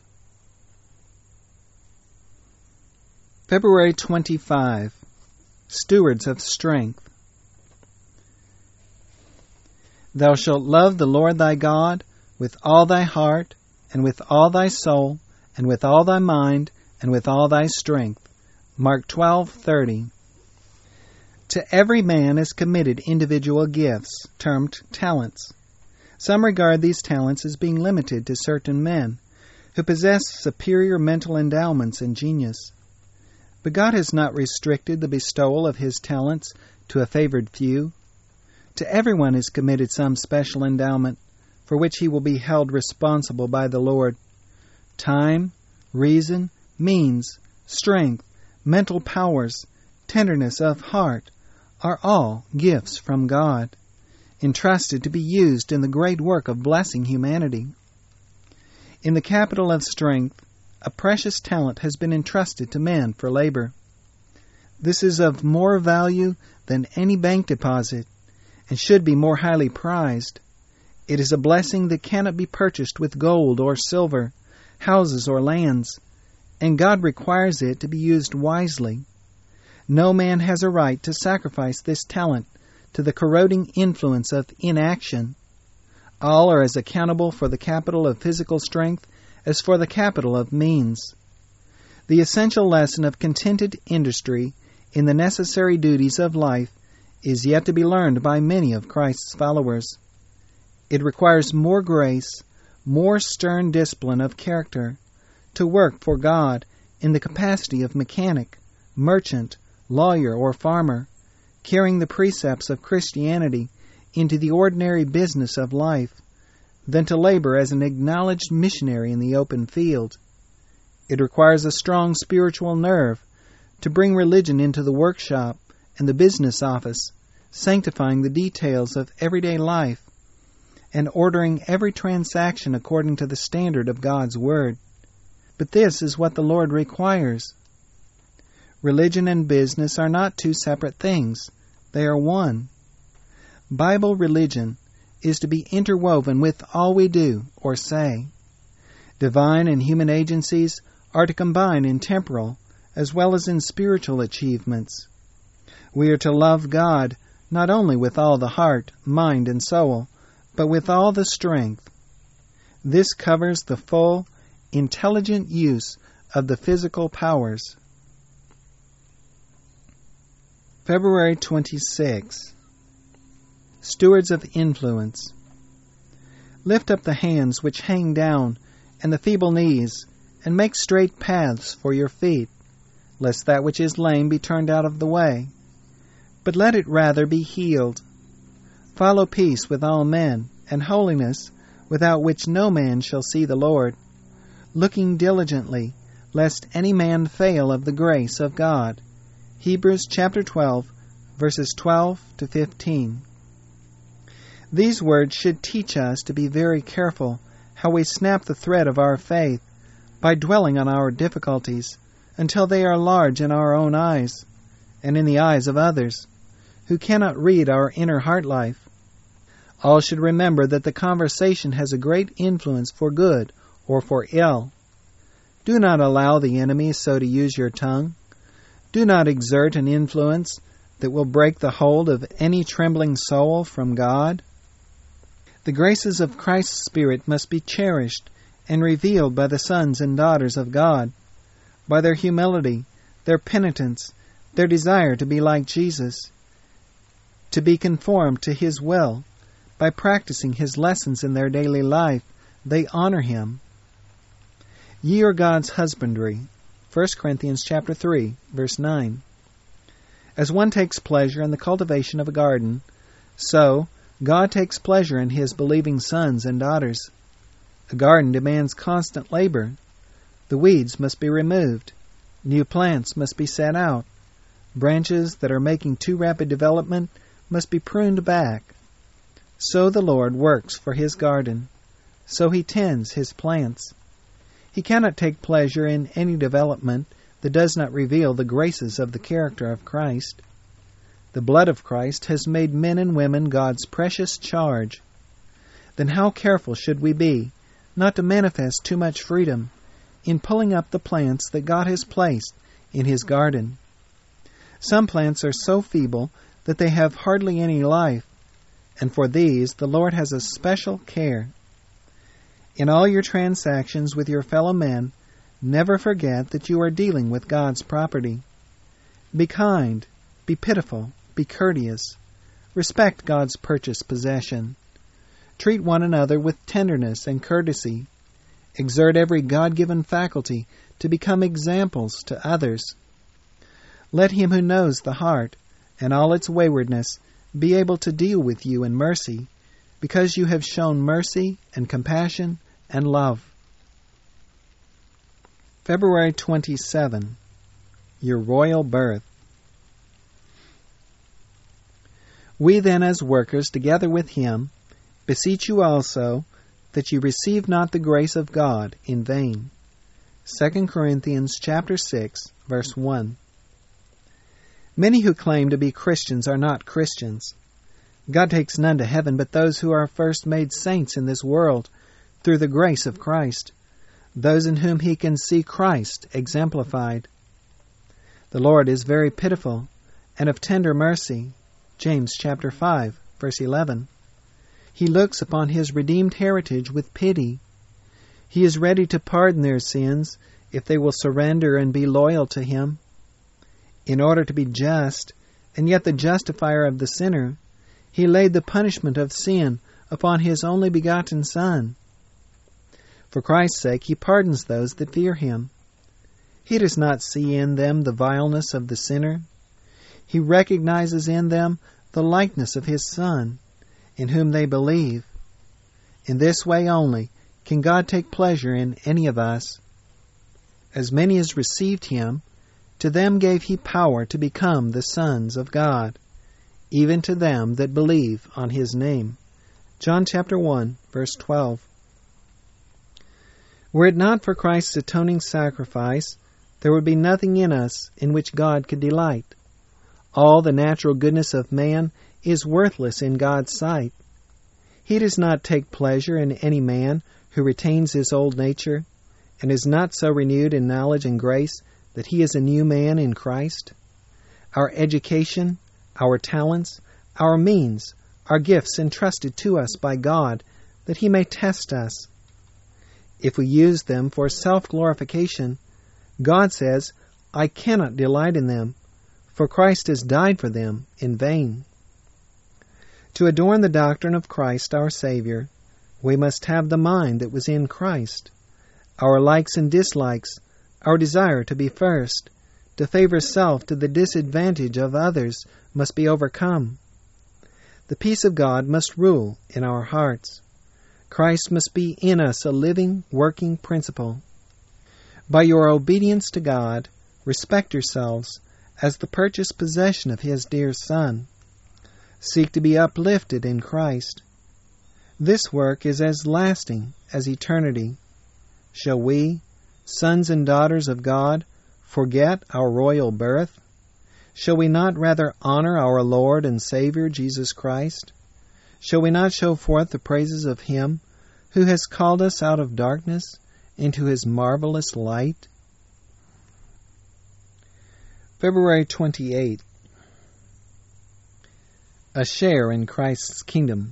February twenty-fifth. Stewards of Strength. Thou shalt love the Lord thy God with all thy heart, and with all thy soul, and with all thy mind, and with all thy strength. Mark twelve thirty. To every man is committed individual gifts, termed talents. Some regard these talents as being limited to certain men, who possess superior mental endowments and genius. But God has not restricted the bestowal of His talents to a favored few. To everyone is committed some special endowment, for which he will be held responsible by the Lord. Time, reason, means, strength, mental powers, tenderness of heart, are all gifts from God, entrusted to be used in the great work of blessing humanity. In the capital of strength, a precious talent has been entrusted to man for labor. This is of more value than any bank deposit, and should be more highly prized. It is a blessing that cannot be purchased with gold or silver, houses or lands, and God requires it to be used wisely. No man has a right to sacrifice this talent to the corroding influence of inaction. All are as accountable for the capital of physical strength as for the capital of means. The essential lesson of contented industry in the necessary duties of life is yet to be learned by many of Christ's followers. It requires more grace, more stern discipline of character, to work for God in the capacity of mechanic, merchant, lawyer, or farmer, carrying the precepts of Christianity into the ordinary business of life, than to labor as an acknowledged missionary in the open field. It requires a strong spiritual nerve to bring religion into the workshop and the business office, sanctifying the details of everyday life, and ordering every transaction according to the standard of God's Word. But this is what the Lord requires. Religion and business are not two separate things. They are one. Bible religion is to be interwoven with all we do or say. Divine and human agencies are to combine in temporal as well as in spiritual achievements. We are to love God not only with all the heart, mind, and soul, but with all the strength. This covers the full, intelligent use of the physical powers. February twenty-sixth. Stewards of Influence. Lift up the hands which hang down, and the feeble knees, and make straight paths for your feet, lest that which is lame be turned out of the way. But let it rather be healed. Follow peace with all men, and holiness, without which no man shall see the Lord. looking diligently, lest any man fail of the grace of God. Hebrews chapter twelve, verses twelve to fifteen. These words should teach us to be very careful how we snap the thread of our faith by dwelling on our difficulties until they are large in our own eyes and in the eyes of others who cannot read our inner heart life. All should remember that the conversation has a great influence for good or for ill. Do not allow the enemy so to use your tongue. Do not exert an influence that will break the hold of any trembling soul from God. The graces of Christ's Spirit must be cherished and revealed by the sons and daughters of God, by their humility, their penitence, their desire to be like Jesus, to be conformed to His will. By practicing His lessons in their daily life, they honor Him. Ye are God's husbandry. First Corinthians chapter three, verse nine. As one takes pleasure in the cultivation of a garden, so God takes pleasure in His believing sons and daughters. A garden demands constant labor. The weeds must be removed. New plants must be set out. Branches that are making too rapid development must be pruned back. So the Lord works for His garden. So He tends His plants. He cannot take pleasure in any development that does not reveal the graces of the character of Christ. The blood of Christ has made men and women God's precious charge. Then how careful should we be not to manifest too much freedom in pulling up the plants that God has placed in His garden. Some plants are so feeble that they have hardly any life, and for these the Lord has a special care. In all your transactions with your fellow men, never forget that you are dealing with God's property. Be kind, be pitiful, be courteous. Respect God's purchased possession. Treat one another with tenderness and courtesy. Exert every God-given faculty to become examples to others. Let Him who knows the heart and all its waywardness be able to deal with you in mercy, because you have shown mercy and compassion and love. February twenty-seventh. Your royal birth. We then as workers together with Him beseech you also that you receive not the grace of God in vain. Second Corinthians chapter six, verse one. Many who claim to be Christians are not Christians. God takes none to heaven but those who are first made saints in this world through the grace of Christ, those in whom He can see Christ exemplified. The Lord is very pitiful and of tender mercy. James chapter five, verse eleven. He looks upon His redeemed heritage with pity. He is ready to pardon their sins if they will surrender and be loyal to Him. In order to be just, and yet the justifier of the sinner, He laid the punishment of sin upon His only begotten Son. For Christ's sake He pardons those that fear Him. He does not see in them the vileness of the sinner. He recognizes in them the likeness of His Son, in whom they believe. In this way only can God take pleasure in any of us. As many as received Him, to them gave He power to become the sons of God, even to them that believe on His name. John chapter one, verse twelve. Were it not for Christ's atoning sacrifice, there would be nothing in us in which God could delight. All the natural goodness of man is worthless in God's sight. He does not take pleasure in any man who retains his old nature and is not so renewed in knowledge and grace that he is a new man in Christ. Our education, our talents, our means are gifts entrusted to us by God that He may test us. If we use them for self-glorification, God says, I cannot delight in them, for Christ has died for them in vain. To adorn the doctrine of Christ our Savior, we must have the mind that was in Christ. Our likes and dislikes, our desire to be first, to favor self to the disadvantage of others, must be overcome. The peace of God must rule in our hearts. Christ must be in us a living, working principle. By your obedience to God, respect yourselves as the purchased possession of His dear Son. Seek to be uplifted in Christ. This work is as lasting as eternity. Shall we, sons and daughters of God, forget our royal birth? Shall we not rather honor our Lord and Savior Jesus Christ? Shall we not show forth the praises of Him who has called us out of darkness into His marvelous light? February twenty-eighth. A share in Christ's kingdom.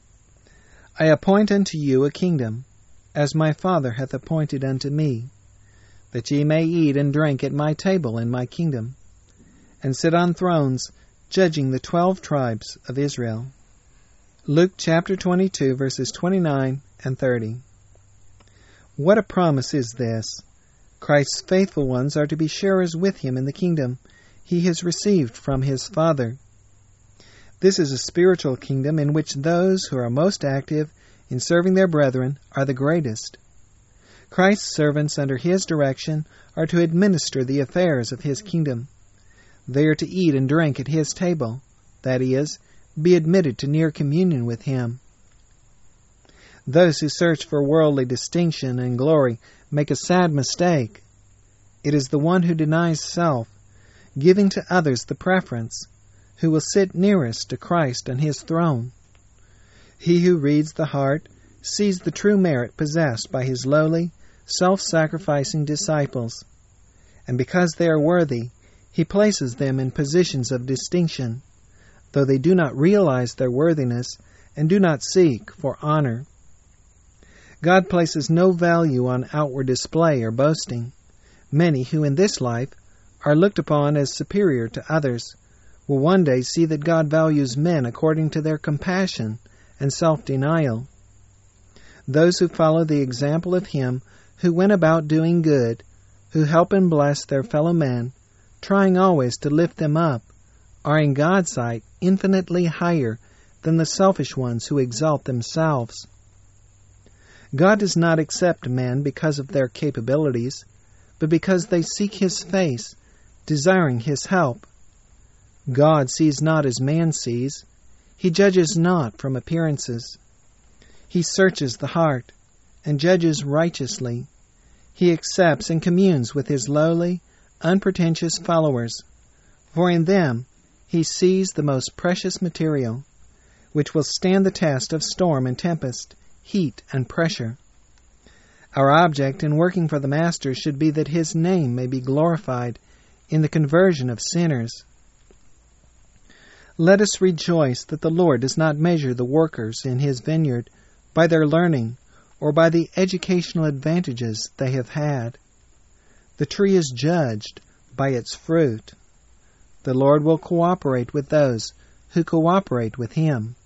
I appoint unto you a kingdom, as my Father hath appointed unto me, that ye may eat and drink at my table in my kingdom, and sit on thrones, judging the twelve tribes of Israel. Luke chapter twenty-two, verses twenty-nine and thirty. What a promise is this! Christ's faithful ones are to be sharers with Him in the kingdom He has received from His Father. This is a spiritual kingdom in which those who are most active in serving their brethren are the greatest. Christ's servants under His direction are to administer the affairs of His kingdom. They are to eat and drink at His table, that is, be admitted to near communion with Him. Those who search for worldly distinction and glory make a sad mistake. It is the one who denies self, giving to others the preference, who will sit nearest to Christ and His throne. He who reads the heart sees the true merit possessed by His lowly, self-sacrificing disciples, and because they are worthy, He places them in positions of distinction, though they do not realize their worthiness and do not seek for honor. God places no value on outward display or boasting. Many who in this life are looked upon as superior to others will one day see that God values men according to their compassion and self-denial. Those who follow the example of Him who went about doing good, who help and bless their fellow men, trying always to lift them up, are in God's sight infinitely higher than the selfish ones who exalt themselves. God does not accept men because of their capabilities, but because they seek His face, desiring His help. God sees not as man sees. He judges not from appearances. He searches the heart and judges righteously. He accepts and communes with His lowly, unpretentious followers, for in them He sees the most precious material, which will stand the test of storm and tempest, heat and pressure. Our object in working for the Master should be that His name may be glorified in the conversion of sinners. Let us rejoice that the Lord does not measure the workers in His vineyard by their learning or by the educational advantages they have had. The tree is judged by its fruit. The Lord will cooperate with those who cooperate with Him.